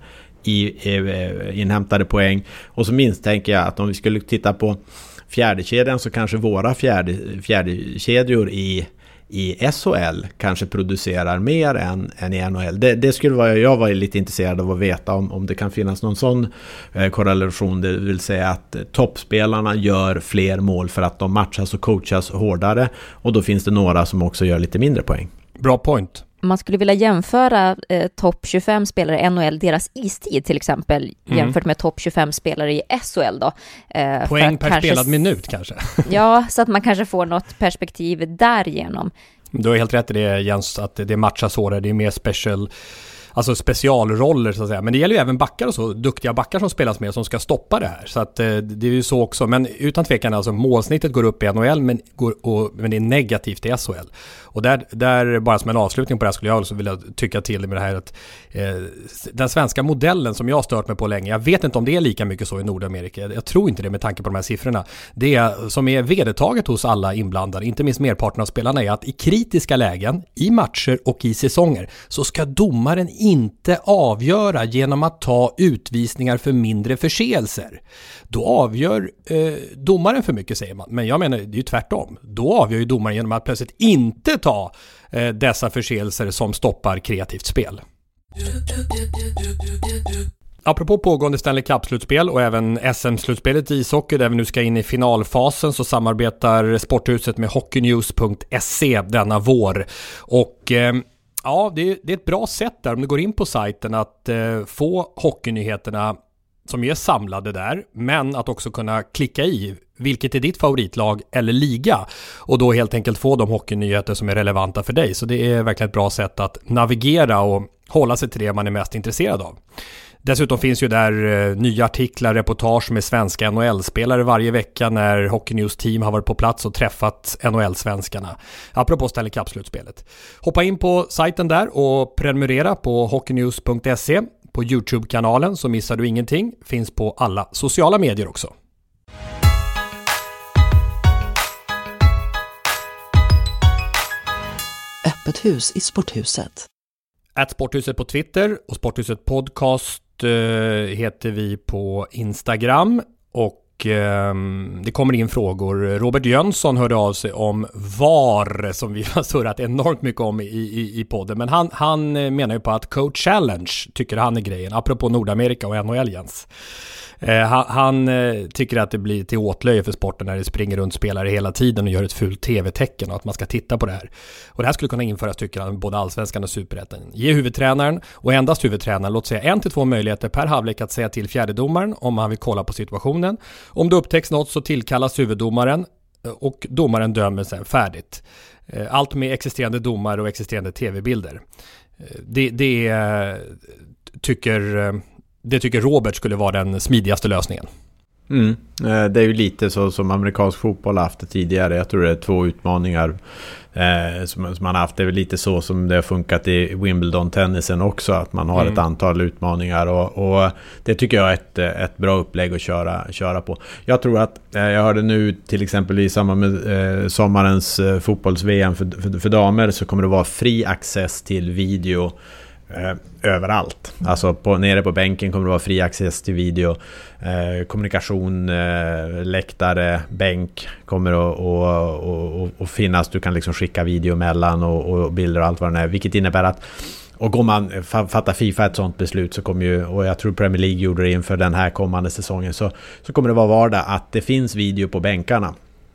i, i inhämtade poäng. Och så minst tänker jag att om vi skulle titta på fjärdekedjan, så kanske våra fjärde, fjärdekedjor i, i S H L kanske producerar mer än, än i N H L. Det, det skulle vara, jag var lite intresserad av att veta om, om det kan finnas någon sån eh, korrelation. Det vill säga att eh, toppspelarna gör fler mål för att de matchas och coachas hårdare, och då finns det några som också gör lite mindre poäng. Bra point. Man skulle vilja jämföra eh, topp tjugofem spelare i N H L, deras istid till exempel, mm. jämfört med topp tjugofem spelare i S H L då. Eh, Poäng per kanske, spelad minut kanske. Ja, så att man kanske får något perspektiv därigenom. Du har helt rätt i det, Jens, att det matchas hårdare, det är mer special alltså specialroller så att säga. Men det gäller ju även backar och så, duktiga backar som spelas med som ska stoppa det här. Så att eh, det är ju så också. Men utan tvekan, alltså målsnittet går upp i N H L men, går, och, men det är negativt i S H L. Och där, där bara som en avslutning på det här skulle jag också vilja tycka till med det här att eh, den svenska modellen som jag har stört mig på länge, jag vet inte om det är lika mycket så i Nordamerika. Jag tror inte det med tanke på de här siffrorna. Det som är vedertaget hos alla inblandade, inte minst merparten av spelarna, är att i kritiska lägen, i matcher och i säsonger så ska domaren inte avgöra genom att ta utvisningar för mindre förseelser. Då avgör eh, domaren för mycket, säger man. Men jag menar, det är ju tvärtom. Då avgör ju domaren genom att plötsligt inte ta eh, dessa förseelser som stoppar kreativt spel. Apropå pågående Stanley Cup-slutspel och även S M-slutspelet i ishockey där vi nu ska in i finalfasen, så samarbetar Sporthuset med hockeynews punkt se denna vår. Och eh, ja, det är, det är ett bra sätt där om du går in på sajten att eh, få hockeynyheterna som är samlade där, men att också kunna klicka i vilket är ditt favoritlag eller liga och då helt enkelt få de hockeynyheter som är relevanta för dig. Så det är verkligen ett bra sätt att navigera och hålla sig till det man är mest intresserad av. Dessutom finns ju där eh, nya artiklar, reportage med svenska N H L-spelare varje vecka när Hockey News team har varit på plats och träffat N H L-svenskarna. Apropå Stanley Cup-slutspelet. Hoppa in på sajten där och prenumerera på hockeynews punkt se. På YouTube-kanalen så missar du ingenting. Finns på alla sociala medier också. Öppet hus i Sporthuset. At Sporthuset på Twitter och Sporthuset Podcast eh, heter vi på Instagram. Och eh, det kommer in frågor. Robert Jönsson hörde av sig om V A R som vi har surrat enormt mycket om i, i, i podden. Men han, han menar ju på att Coach Challenge tycker han är grejen. Apropå Nordamerika och N H L, Jens. Eh, han han eh, tycker att det blir till åtlöje för sporten när det springer runt spelare hela tiden och gör ett fult tv-tecken och att man ska titta på det här. Och det här skulle kunna införas, tycker han, både allsvenskan och superettan. Ge huvudtränaren och endast huvudtränaren, låt säga en till två möjligheter per halvlek att säga till fjärdedomaren om han vill kolla på situationen. Om det upptäcks något så tillkallas huvuddomaren och domaren dömer sen färdigt. Eh, allt med existerande domare och existerande tv-bilder. Eh, det, det eh, tycker... Eh, Det tycker Robert skulle vara den smidigaste lösningen. Mm. Det är ju lite så som amerikansk fotboll har haft det tidigare. Jag tror det är två utmaningar eh, som, som man har haft. Det är väl lite så som det har funkat i Wimbledon-tennisen också. Att man har mm. ett antal utmaningar. Och, och det tycker jag är ett, ett bra upplägg att köra, köra på. Jag tror att, eh, jag hörde nu till exempel i samband med eh, sommarens eh, fotbolls-V M för, för, för damer så kommer det vara fri access till video Eh, överallt. Alltså på, nere på bänken kommer det vara fri access till video. Eh, kommunikation, eh, läktare, bänk kommer att och, och, och, och finnas. Du kan liksom skicka video mellan och, och bilder och allt vad det är. Vilket innebär att och går man fatta FIFA ett sånt beslut så kommer ju, och jag tror Premier League gjorde det inför den här kommande säsongen, så, så kommer det vara vardag att det finns video på bänkarna.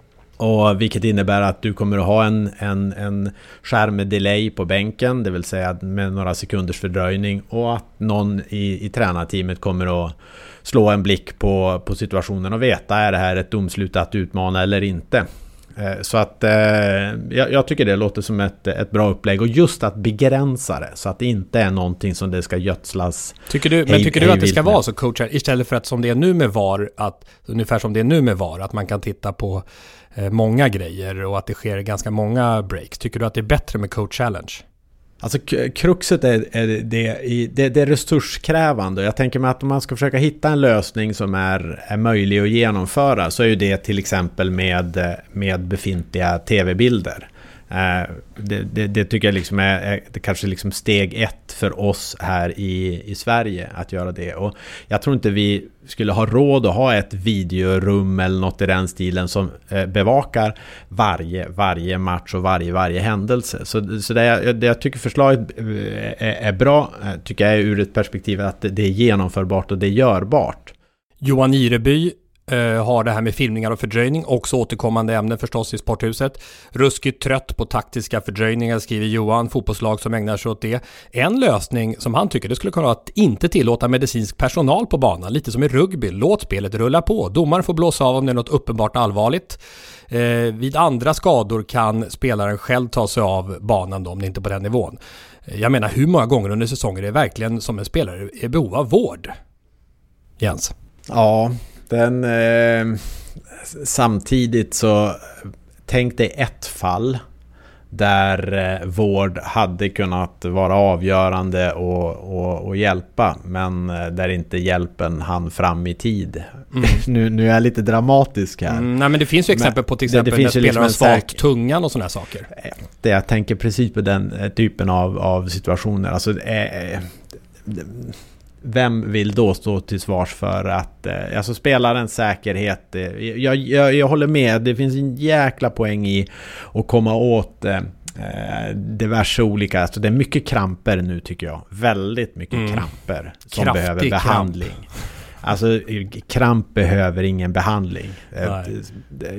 Och vilket innebär att du kommer att ha en, en, en skärm med delay på bänken, det vill säga med några sekunders fördröjning, och att någon i, i tränarteamet kommer att slå en blick på, på situationen och veta är det här ett domslut att utmana eller inte. Så att eh, jag, jag tycker det låter som ett, ett bra upplägg, och just att begränsa det så att det inte är någonting som det ska gödslas. Tycker du, men tycker du att det ska vara så, coach, istället för att som det är nu med V A R, att ungefär som det är nu med V A R, att man kan titta på eh, många grejer och att det sker ganska många breaks. Tycker du att det är bättre med coach challenge? Alltså kruxet är, är det, det, det är resurskrävande. Jag tänker mig att om man ska försöka hitta en lösning som är, är möjlig att genomföra, så är ju det till exempel med, med befintliga tv-bilder. Eh, det, det, det tycker jag liksom är, är det kanske liksom steg ett för oss här i, i Sverige att göra det. Och jag tror inte vi skulle ha råd att ha ett videorum eller något i den stilen som eh, bevakar varje, varje match och varje, varje händelse. Så, så det, det jag tycker förslaget är, är bra, tycker jag är ur ett perspektiv att det är genomförbart och det är görbart. Johan Ireby Uh, har det här med filmningar och fördröjning, också återkommande ämne förstås i Sporthuset. Ruskigt trött på taktiska fördröjningar, skriver Johan, fotbollslag som ägnar sig åt det. En lösning som han tycker det skulle kunna vara att inte tillåta medicinsk personal på banan, lite som i rugby. Låt spelet rulla på. Domaren får blåsa av om det är något uppenbart allvarligt. Uh, vid andra skador kan spelaren själv ta sig av banan då, om det inte är på den nivån. Jag menar, hur många gånger under säsonger är det verkligen som en spelare är i behov av vård? Jens? Ja, den... Eh, samtidigt så tänk dig ett fall där eh, vård hade kunnat vara avgörande och, och, och hjälpa, men eh, där inte hjälpen hann fram i tid. Mm. nu, nu är jag lite dramatisk här. Mm, nej, men det finns ju exempel men på till exempel det, det när spelare liksom har svalt säk- tungan och sådana saker. Det jag tänker precis på den typen av, av situationer. Alltså, eh, vem vill då stå till svars för att eh, alltså spelarens säkerhet? Eh, jag, jag, jag håller med, det finns en jäkla poäng i att komma åt eh, diverse olika, alltså det är mycket kramper nu tycker jag, väldigt mycket mm. kramper som Kraftig behöver behandling. Kramp. Alltså kramp behöver ingen behandling. Det,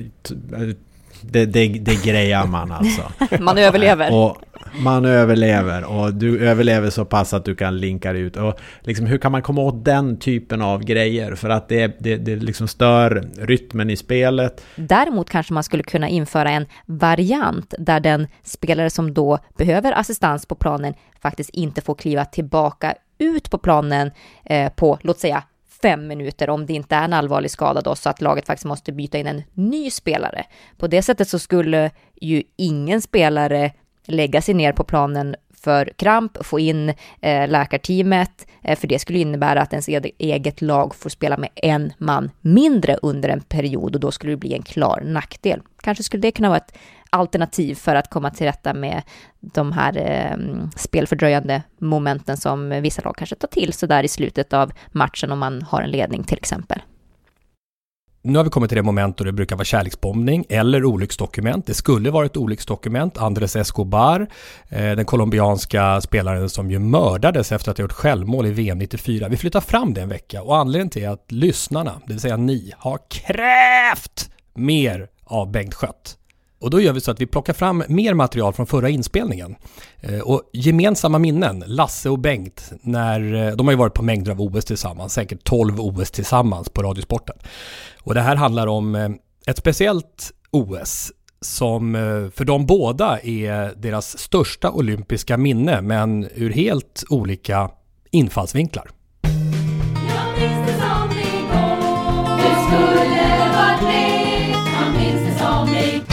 det, det, det grejar man alltså. Man överlever. Och man överlever och du överlever så pass att du kan linka det ut. Och liksom, hur kan man komma åt den typen av grejer? För att det, det, det liksom stör rytmen i spelet. Däremot kanske man skulle kunna införa en variant där den spelare som då behöver assistans på planen faktiskt inte får kliva tillbaka ut på planen eh, på, låt säga, fem minuter om det inte är en allvarlig skada då, så att laget faktiskt måste byta in en ny spelare. På det sättet så skulle ju ingen spelare lägga sig ner på planen för kramp, få in eh, läkarteamet, eh, för det skulle innebära att ens eget lag får spela med en man mindre under en period och då skulle det bli en klar nackdel. Kanske skulle det kunna vara ett alternativ för att komma till rätta med de här eh, spelfördröjande momenten som vissa lag kanske tar till så där i slutet av matchen om man har en ledning till exempel. Nu har vi kommit till det moment då det brukar vara kärleksbombning eller olycksdokument. Det skulle vara ett olycksdokument. Andrés Escobar, eh, den colombianska spelaren som ju mördades efter att ha gjort självmål i V M nittiofyra. Vi flyttar fram det en vecka och anledningen till att lyssnarna, det vill säga ni, har krävt mer av Bengt Schött. Och då gör vi så att vi plockar fram mer material från förra inspelningen. Eh, och gemensamma minnen, Lasse och Bengt, när, de har ju varit på mängder av O S tillsammans, säkert tolv O S tillsammans på Radiosporten. Och det här handlar om eh, ett speciellt O S som eh, för de båda är deras största olympiska minne, men ur helt olika infallsvinklar. Jag minns det som igår. Det skulle varit med. Jag minns det som igår.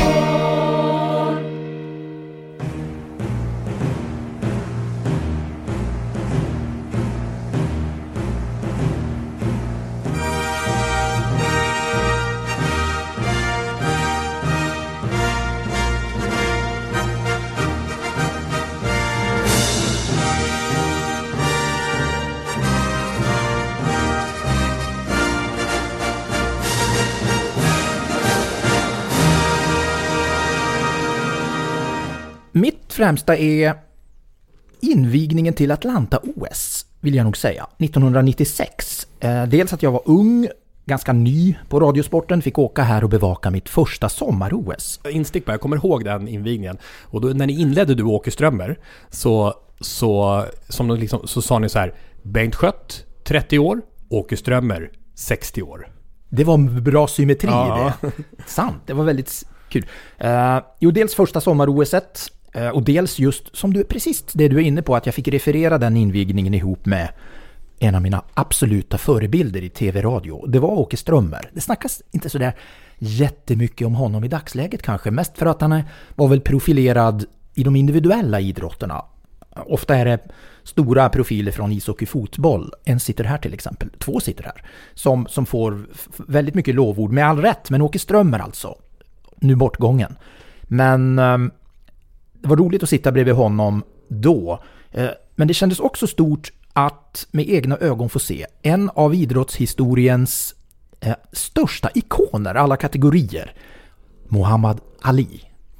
Mitt främsta är invigningen till Atlanta-O S, vill jag nog säga, nittonhundranittiosex. Eh, dels att jag var ung, ganska ny på Radiosporten, fick åka här och bevaka mitt första sommar-O S. Instick bara, jag kommer ihåg den invigningen. Och då, när ni inledde du och Åke Strömmer, så, så, som liksom, så sa ni så här: Bengt Schött, trettio år, Åke Strömmer, sextio år. Det var en bra symmetri ja. i det. Sant, det var väldigt kul. Uh, jo, dels första sommar-O S-et uh, och dels just som du, precis det du är inne på, att jag fick referera den invigningen ihop med en av mina absoluta förebilder i tv-radio. Det var Åke Strömmer. Det snackas inte så där jättemycket om honom i dagsläget kanske, mest för att han var väl profilerad i de individuella idrotterna. Ofta är det stora profiler från ishockey, fotboll. En sitter här till exempel, två sitter här, som, som får väldigt mycket lovord med all rätt, men Åke Strömmer alltså, nu bortgången. Men eh, det var roligt att sitta bredvid honom då. Eh, men det kändes också stort att med egna ögon få se en av idrottshistoriens eh, största ikoner, alla kategorier, Muhammad Ali.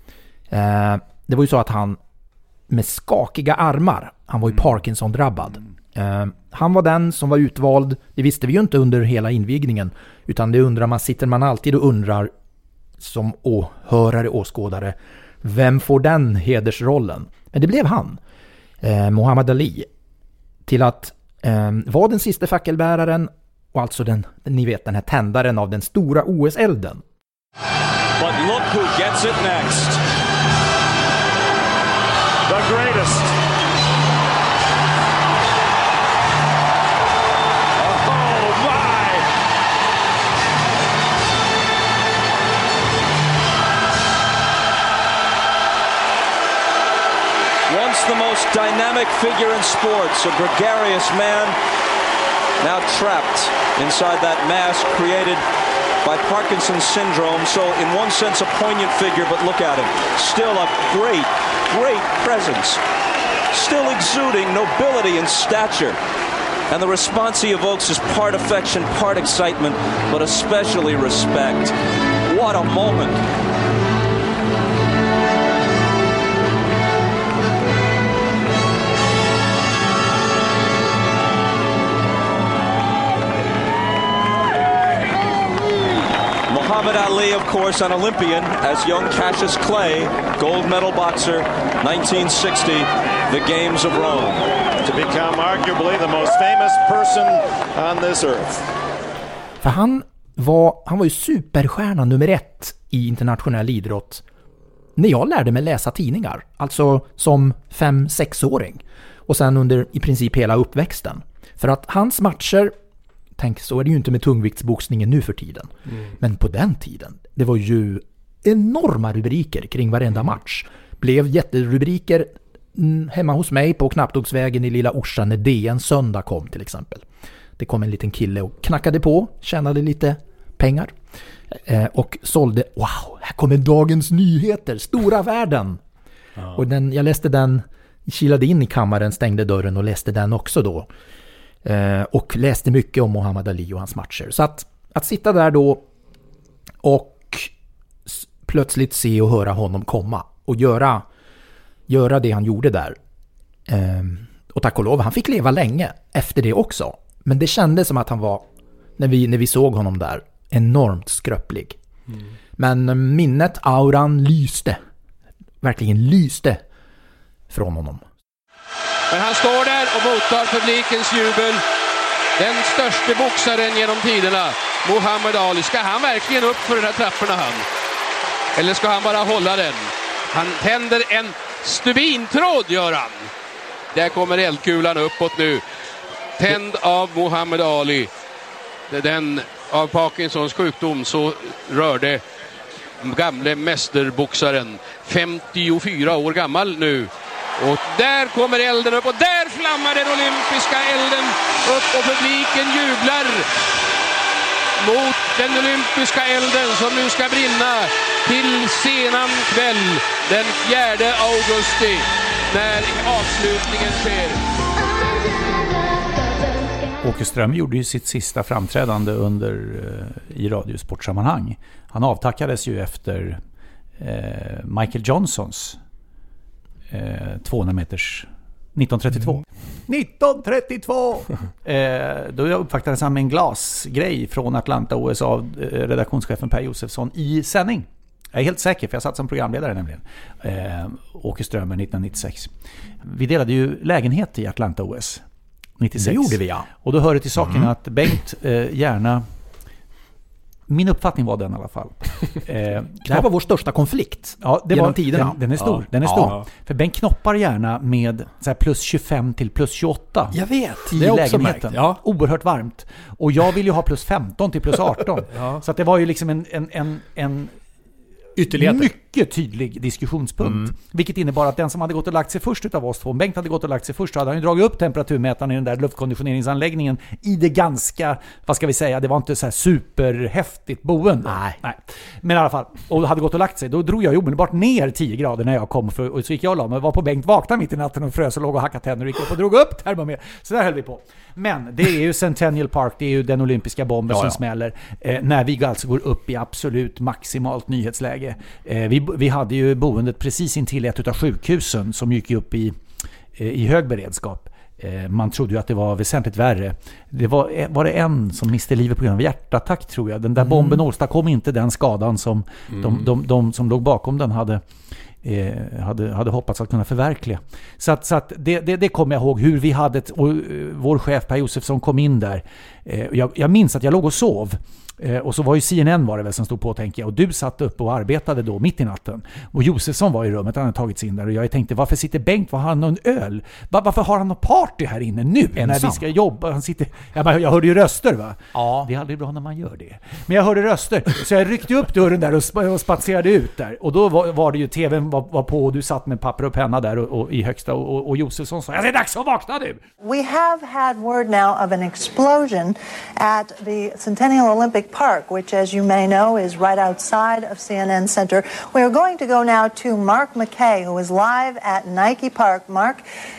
Eh, det var ju så att han med skakiga armar, han var ju Parkinson-drabbad. Eh, han var den som var utvald, det visste vi ju inte under hela invigningen, utan det undrar man, sitter man alltid och undrar som åhörare, åskådare, vem får den hedersrollen? Men det blev han, eh, Muhammad Ali, till att eh, vara den sista fackelbäraren och alltså den, ni vet, den här tändaren av den stora O S-elden. But look who gets it next. The greatest, Perhaps the most dynamic figure in sports, a gregarious man now trapped inside that mask created by Parkinson's syndrome. So in one sense a poignant figure, but look at him. Still a great, great presence. Still exuding nobility and stature. And the response he evokes is part affection, part excitement, but especially respect. What a moment. Muhammad Ali, of course, an Olympian, as young Cassius Clay, gold medal boxer, nineteen sixty, the Games of Rome. To become arguably the most famous person on this earth. För han var, han var ju superstjärna nummer ett i internationell idrott när jag lärde mig läsa tidningar. Alltså som fem sexåring. Och sen under i princip hela uppväxten. För att hans matcher, tänk så är det ju inte med tungviktsboxningen nu för tiden. Mm. Men på den tiden, det var ju enorma rubriker kring varenda match. Blev jätterubriker hemma hos mig på Knapptogsvägen i Lilla Orsa när D N söndag kom till exempel. Det kom en liten kille och knackade på, tjänade lite pengar eh, och sålde, wow, här kommer Dagens Nyheter, stora världen. Ja. Och den, jag läste den, kilade in i kammaren, stängde dörren och läste den också då. Eh, och läste mycket om Muhammad Ali och hans matcher. Så att, att sitta där då och s- plötsligt se och höra honom komma och göra göra det han gjorde där. Ehm, och tack och lov, han fick leva länge efter det också. Men det kändes som att han var, när vi, när vi såg honom där, enormt skröplig. Mm. Men minnet, auran lyste. Verkligen lyste från honom. Men han står där och mottar publikens jubel. Den största boxaren genom tiderna, Muhammad Ali. Ska han verkligen upp för de här trapporna han? Eller ska han bara hålla den? Han tänder en stubintråd, gör han. Där kommer eldkulan uppåt nu. Tänd av Muhammad Ali. Den av Parkinsons sjukdom så rörde gamle mästerboxaren. femtiofyra år gammal nu. Och där kommer elden upp och där flammar den olympiska elden upp och publiken jublar mot den olympiska elden som nu ska brinna till senan kväll den fjärde augusti när avslutningen sker. Åke Ström gjorde ju sitt sista framträdande under i radiosportsammanhang. Han avtackades ju efter eh, Michael Johnsons eh, tvåhundra meters nitton trettiotvå. Mm. nitton trettiotvå! eh, då uppvaktades han med en glasgrej från Atlanta O S A, eh, redaktionschefen Per Josefsson i sändning. Jag är helt säker, för jag satt som programledare nämligen. Eh, Åke Strömer nittonhundranittiosex. Vi delade ju lägenhet i Atlanta O S nittiosex. Det gjorde vi, ja. Och då hörde till saken mm. att Bengt eh, gärna... Min uppfattning var den i alla fall. Eh, det här var vår största konflikt ja, det genom var, tiderna. Den, den är stor. Ja. Den är ja. stor. För Bengt knoppar gärna med så här plus tjugofem till plus tjugoåtta. Jag vet. I det är också lägenheten. Ja. Oerhört varmt. Och jag vill ju ha plus femton till plus arton. ja. Så att det var ju liksom en... en, en, en mycket tydlig diskussionspunkt. Mm. Vilket innebar att den som hade gått och lagt sig först utav oss två, om Bengt hade gått och lagt sig först, så hade han ju dragit upp temperaturmätaren i den där luftkonditioneringsanläggningen i det ganska, vad ska vi säga, det var inte så här superhäftigt boende. Nej. Nej. Men i alla fall, och hade gått och lagt sig, då drog jag ju omedelbart ner tio grader när jag kom, för, och så gick jag och la mig, var på Bengt, vaknade mitt i natten och frös och låg och hackade tänder och gick upp och drog upp termometer. Så där höll vi på. Men det är ju Centennial Park, det är ju den olympiska bomben ja, som ja. smäller eh, när vi alltså går upp i absolut maximalt nyhetsläge. Eh, vi, vi hade ju boendet precis intill ett utav sjukhusen som gick upp i, eh, i hög beredskap. Eh, man trodde ju att det var väsentligt värre. Det var, var det en som miste livet på grund av hjärtattack, tror jag. Den där mm. bomben åstadkom inte den skadan som mm. de, de, de som låg bakom den hade Eh, hade, hade hoppats att kunna förverkliga. Så att, så att det, det, det kommer jag ihåg hur vi hade ett, och, uh, vår chef Per Josefsson kom in där. Eh, jag, jag minns att jag låg och sov Eh, och så var ju C N N var det väl som stod på, tänker jag. Och du satt upp och arbetade då mitt i natten. Och Josefsson var i rummet, han hade tagit sig in där. Och jag tänkte, varför sitter Bengt? Var har han någon öl? Var, varför har han någon party här inne nu? Ensam. När vi ska jobba. Han sitter, jag, bara, jag hörde ju röster, va? Ja. Det är aldrig bra när man gör det. Men jag hörde röster. Så jag ryckte upp dörren där och, sp- och spatserade ut där. Och då var, var det ju, tvn var, var på och du satt med papper och penna där och, och, i högsta. Och, och, och Josefsson sa, det är dags att vakna nu! We have had word now of an explosion at the Centennial Olympic Park, which, as you may know, is right outside of C N N Center. We are going to go now to Mark McKay, who is live at Nike Park. Mark.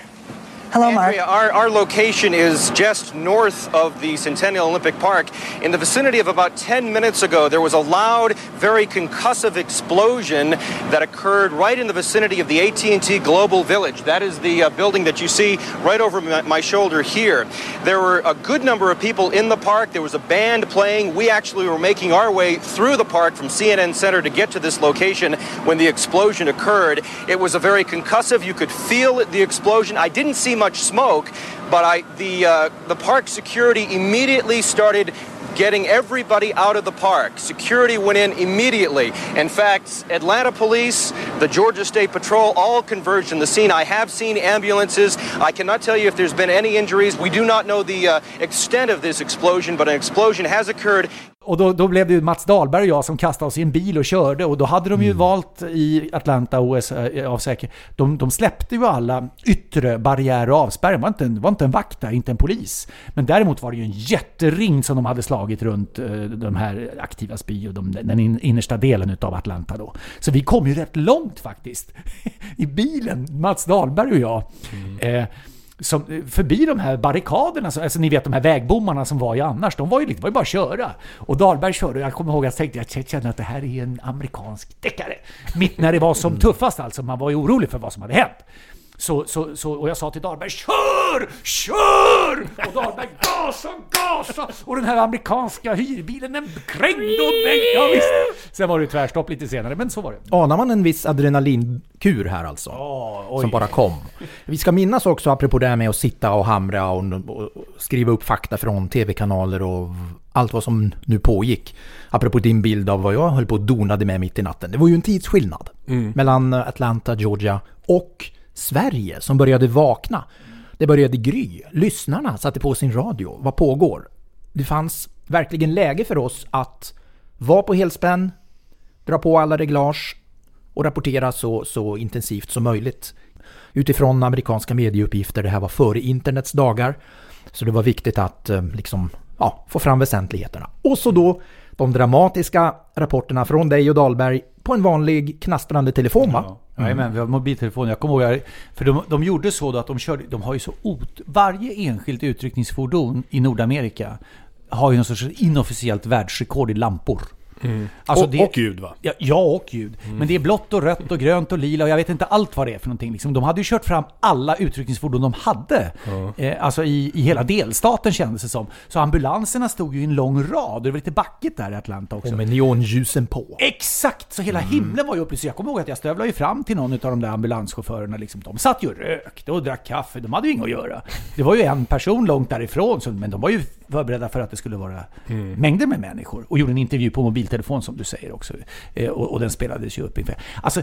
Hello, Mark. Andrea, our, our location is just north of the Centennial Olympic Park. In the vicinity of about ten minutes ago, there was a loud, very concussive explosion that occurred right in the vicinity of the A T and T Global Village. That is the uh, building that you see right over my, my shoulder here. There were a good number of people in the park. There was a band playing. We actually were making our way through the park from C N N Center to get to this location when the explosion occurred. It was a very concussive. You could feel the explosion. I didn't see much smoke, but I the uh, the park security immediately started getting everybody out of the park. Security went in immediately. In fact, Atlanta Police, the Georgia State Patrol, all converged on the scene. I have seen ambulances. I cannot tell you if there's been any injuries. We do not know the uh, extent of this explosion, but an explosion has occurred. Och då, då blev det ju Mats Dahlberg och jag som kastade oss i en bil och körde. Och då hade de ju mm. valt i Atlanta O S av säker. De, de släppte ju alla yttre barriärer och avspärrar. Det var inte en, var inte en vakt där, inte en polis. Men däremot var det ju en jättering som de hade slagit runt uh, de här aktiva spy och de, den in, innersta delen av Atlanta då. Så vi kom ju rätt långt faktiskt. I bilen, Mats Dahlberg och jag. Mm. Eh, Som, förbi de här barrikaderna, alltså ni vet de här vägbommarna som var ju annars, de var ju, det var ju bara att köra. Och Dahlberg körde, jag kommer ihåg att jag tänkte, jag kände att det här är en amerikansk deckare. Mitt när det var som tuffast, alltså man var ju orolig för vad som hade hänt. Så, så, så, och jag sa till Dahlberg, kör, kör! Och Dahlberg, gasa, gasa! Och den här amerikanska hyrbilen, den krängde och bänkte. Ja, visst. Sen var det tvärstopp lite senare, men så var det. Anar man en viss adrenalinkur här alltså? Oh, som bara kom. Vi ska minnas också, apropå det här med att sitta och hamra och, och skriva upp fakta från tv-kanaler och allt vad som nu pågick. Apropå din bild av vad jag höll på och donade med mitt i natten. Det var ju en tidsskillnad mm. mellan Atlanta, Georgia och Sverige som började vakna. Det började gry. Lyssnarna satte på sin radio. Vad pågår? Det fanns verkligen läge för oss att vara på helspänn, dra på alla reglage och rapportera så, så intensivt som möjligt. Utifrån amerikanska medieuppgifter, det här var före internets dagar. Så det var viktigt att liksom, ja, få fram väsentligheterna. Och så då de dramatiska rapporterna från dig och Dahlberg på en vanlig knastrande telefon, va? Ja. Nej, men vi har mobiltelefon. Jag kommer ihåg, för de, de gjorde så då att de körde, de har ju så ot, varje enskilt utryckningsfordon i Nordamerika har ju någon sorts inofficiellt världsrekord i lampor. Mm. Alltså och, det, och ljud, va? Ja, ja och ljud. Mm. Men det är blått och rött och grönt och lila och jag vet inte allt vad det är för någonting. Liksom, de hade ju kört fram alla utryckningsfordon de hade. Mm. Eh, alltså i, i hela delstaten kändes det som. Så ambulanserna stod ju i en lång rad. Det var lite backigt där i Atlanta också. Och med neonljusen på. Exakt! Så hela mm. himlen var ju uppe. Så jag kommer ihåg att jag stövlade ju fram till någon av de där ambulanschaufförerna. Liksom. De satt ju och rökte och drack kaffe. De hade ju inget att göra. Det var ju en person långt därifrån. Så, men de var ju förberedda för att det skulle vara mm. mängder med människor. Och gjorde en intervju på mobiltelefon som du säger också. Eh, och, och den spelades ju upp inför. Alltså,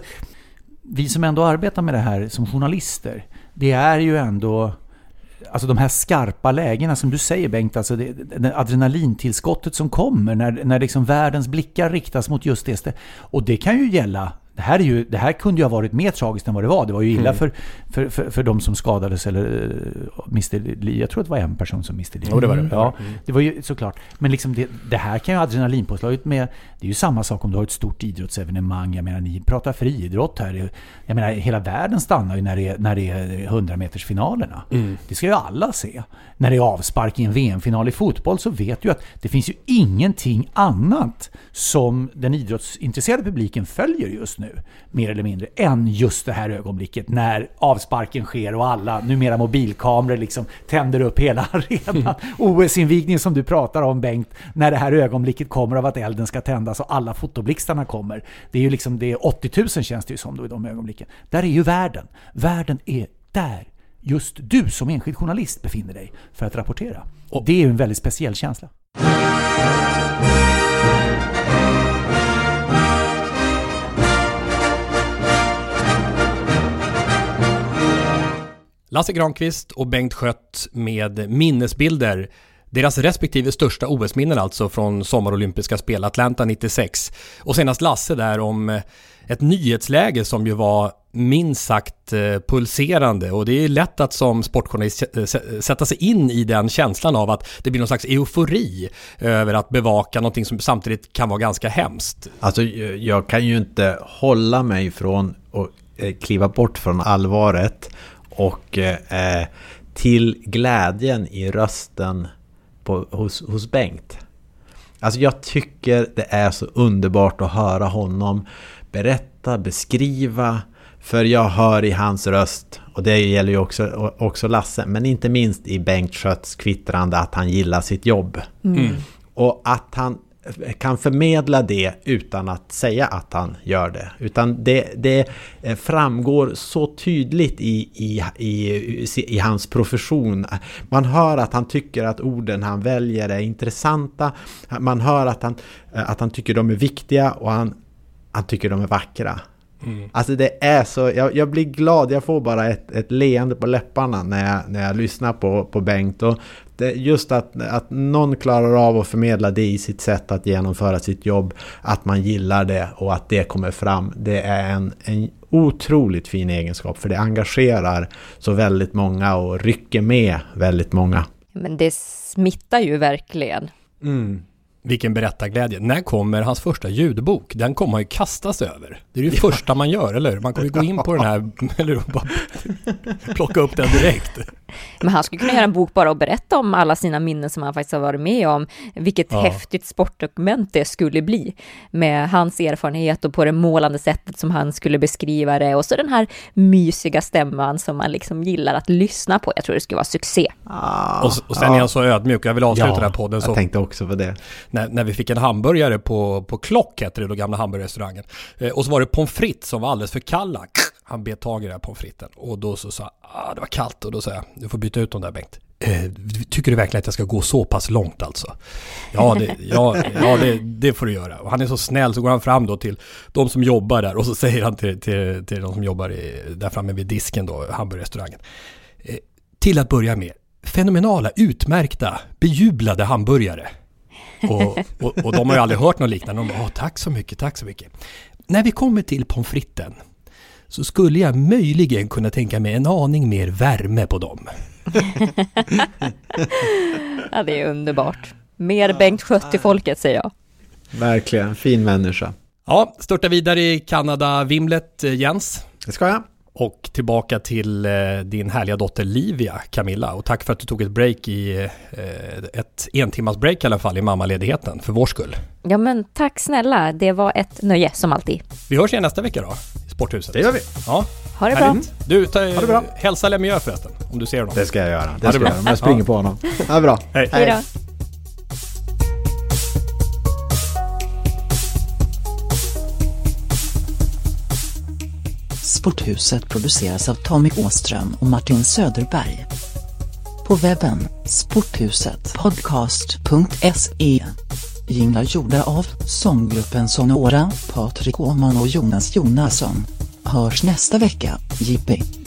vi som ändå arbetar med det här som journalister, det är ju ändå alltså de här skarpa lägena som du säger, Bengt, alltså det, det adrenalintillskottet som kommer när, när liksom världens blickar riktas mot just det. Och det kan ju gälla, det här, är ju, det här kunde ju ha varit mer tragiskt än vad det var. Det var ju illa mm. för, för, för, för de som skadades eller uh, miste liv. Jag tror att det var en person som miste liv. Mm. Oh, det var det. Ja, mm. det var ju såklart. Men liksom det, det här kan ju adrenalinpåslaget med, det är ju samma sak om du har ett stort idrottsevenemang. Jag menar, ni pratar friidrott här. Jag menar, hela världen stannar ju när det är, när det är hundra-metersfinalerna. Mm. Det ska ju alla se. När det är avspark i en V M-final i fotboll så vet du att det finns ju ingenting annat som den idrottsintresserade publiken följer just nu, mer eller mindre, än just det här ögonblicket när avsparken sker och alla numera mobilkameror liksom tänder upp hela arenan. O S-invigningen som du pratar om, Bengt, när det här ögonblicket kommer av att elden ska tändas och alla fotoblixtarna kommer. Det är ju liksom, det är åttio tusen känns det ju som då i de ögonblicken. Där är ju världen. Världen är där just du som enskild journalist befinner dig för att rapportera. Och det är ju en väldigt speciell känsla. Lasse Granqvist och Bengt Schött med minnesbilder. Deras respektive största O S-minnen alltså från sommarolympiska spel Atlanta nittiosex. Och senast Lasse där om ett nyhetsläge som ju var minst sagt pulserande. Och det är lätt att som sportjournalist sätta sig in i den känslan av att det blir någon slags eufori över att bevaka någonting som samtidigt kan vara ganska hemskt. Alltså jag kan ju inte hålla mig från att kliva bort från allvaret och eh, till glädjen i rösten på, hos, hos Bengt. Alltså jag tycker det är så underbart att höra honom berätta, beskriva, för jag hör i hans röst, och det gäller ju också, också Lasse, men inte minst i Bengt Schötts kvittrande att han gillar sitt jobb. Mm. Och att han kan förmedla det utan att säga att han gör det. Utan det, det framgår så tydligt i, i, i, i hans profession. Man hör att han tycker att orden han väljer är intressanta. Man hör att han, att han tycker de är viktiga och han, han tycker de är vackra. Mm. Alltså det är så, jag, jag blir glad, jag får bara ett, ett leende på läpparna när jag, när jag lyssnar på, på Bengt. Och det, just att, att någon klarar av att förmedla det i sitt sätt att genomföra sitt jobb, att man gillar det och att det kommer fram, det är en, en otroligt fin egenskap, för det engagerar så väldigt många och rycker med väldigt många. Men det smittar ju verkligen. Mm. Vilken berättarglädje. När kommer hans första ljudbok? Den kommer han ju kastas över. Det är ju det ja. första man gör, eller? Man kommer ju gå in på den här eller bara plocka upp den direkt. Men han skulle kunna göra en bok bara och berätta om alla sina minnen som han faktiskt har varit med om. Vilket ja. häftigt sportdokument det skulle bli. Med hans erfarenhet och på det målande sättet som han skulle beskriva det. Och så den här mysiga stämman som man liksom gillar att lyssna på. Jag tror det skulle vara succé. Ah, och, och sen är han så ödmjuk. Jag vill avsluta ja, den här podden. Så, jag tänkte också på det. När, när vi fick en hamburgare på, på Klock, heter det då, gamla hamburgerrestaurangen. Eh, och så var det pommes frites som var alldeles för kalla. Han bet tag i den här pommes fritesen. Och då så sa ah, det var kallt. Och då sa jag, du får byta ut dem där, Bengt. Eh, tycker du verkligen att jag ska gå så pass långt alltså? Ja, det, ja, ja det, det får du göra. Och han är så snäll, så går han fram då till de som jobbar där. Och så säger han till, till, till de som jobbar i, där framme vid disken då, hamburgerrestaurangen. Eh, till att börja med, fenomenala, utmärkta, bejublade hamburgare. Och, och, och de har ju aldrig hört något liknande. De bara, tack så mycket, tack så mycket. När vi kommer till pommes fritesen så skulle jag möjligen kunna tänka mig en aning mer värme på dem. Ja, det är underbart. Mer Bengt Schött till folket, säger jag. Verkligen, fin människa. Ja, störta vidare i Kanada-vimlet, Jens. Det ska jag. Och tillbaka till eh, din härliga dotter Livia, Camilla. Och tack för att du tog ett break i eh, ett entimmars break i alla fall i mammaledigheten, för vår skull. Ja, men tack snälla. Det var ett nöje som alltid. Vi hörs igen nästa vecka då, i Sporthuset. Det gör vi. Ja. Ha det bra. Du, ta, ha det bra. Hälsa Lemieux förresten, om du ser honom. Det ska jag göra. Det ha ska det bra. Jag göra. Jag springer ja. på honom. Ha det bra. Hej. Hej då. Sporthuset produceras av Tommy Åström och Martin Söderberg. På webben sporthuset podcast punkt se. Jinglar gjorda av sånggruppen Sonora, Patrik Åman och Jonas Jonasson. Hörs nästa vecka, J P.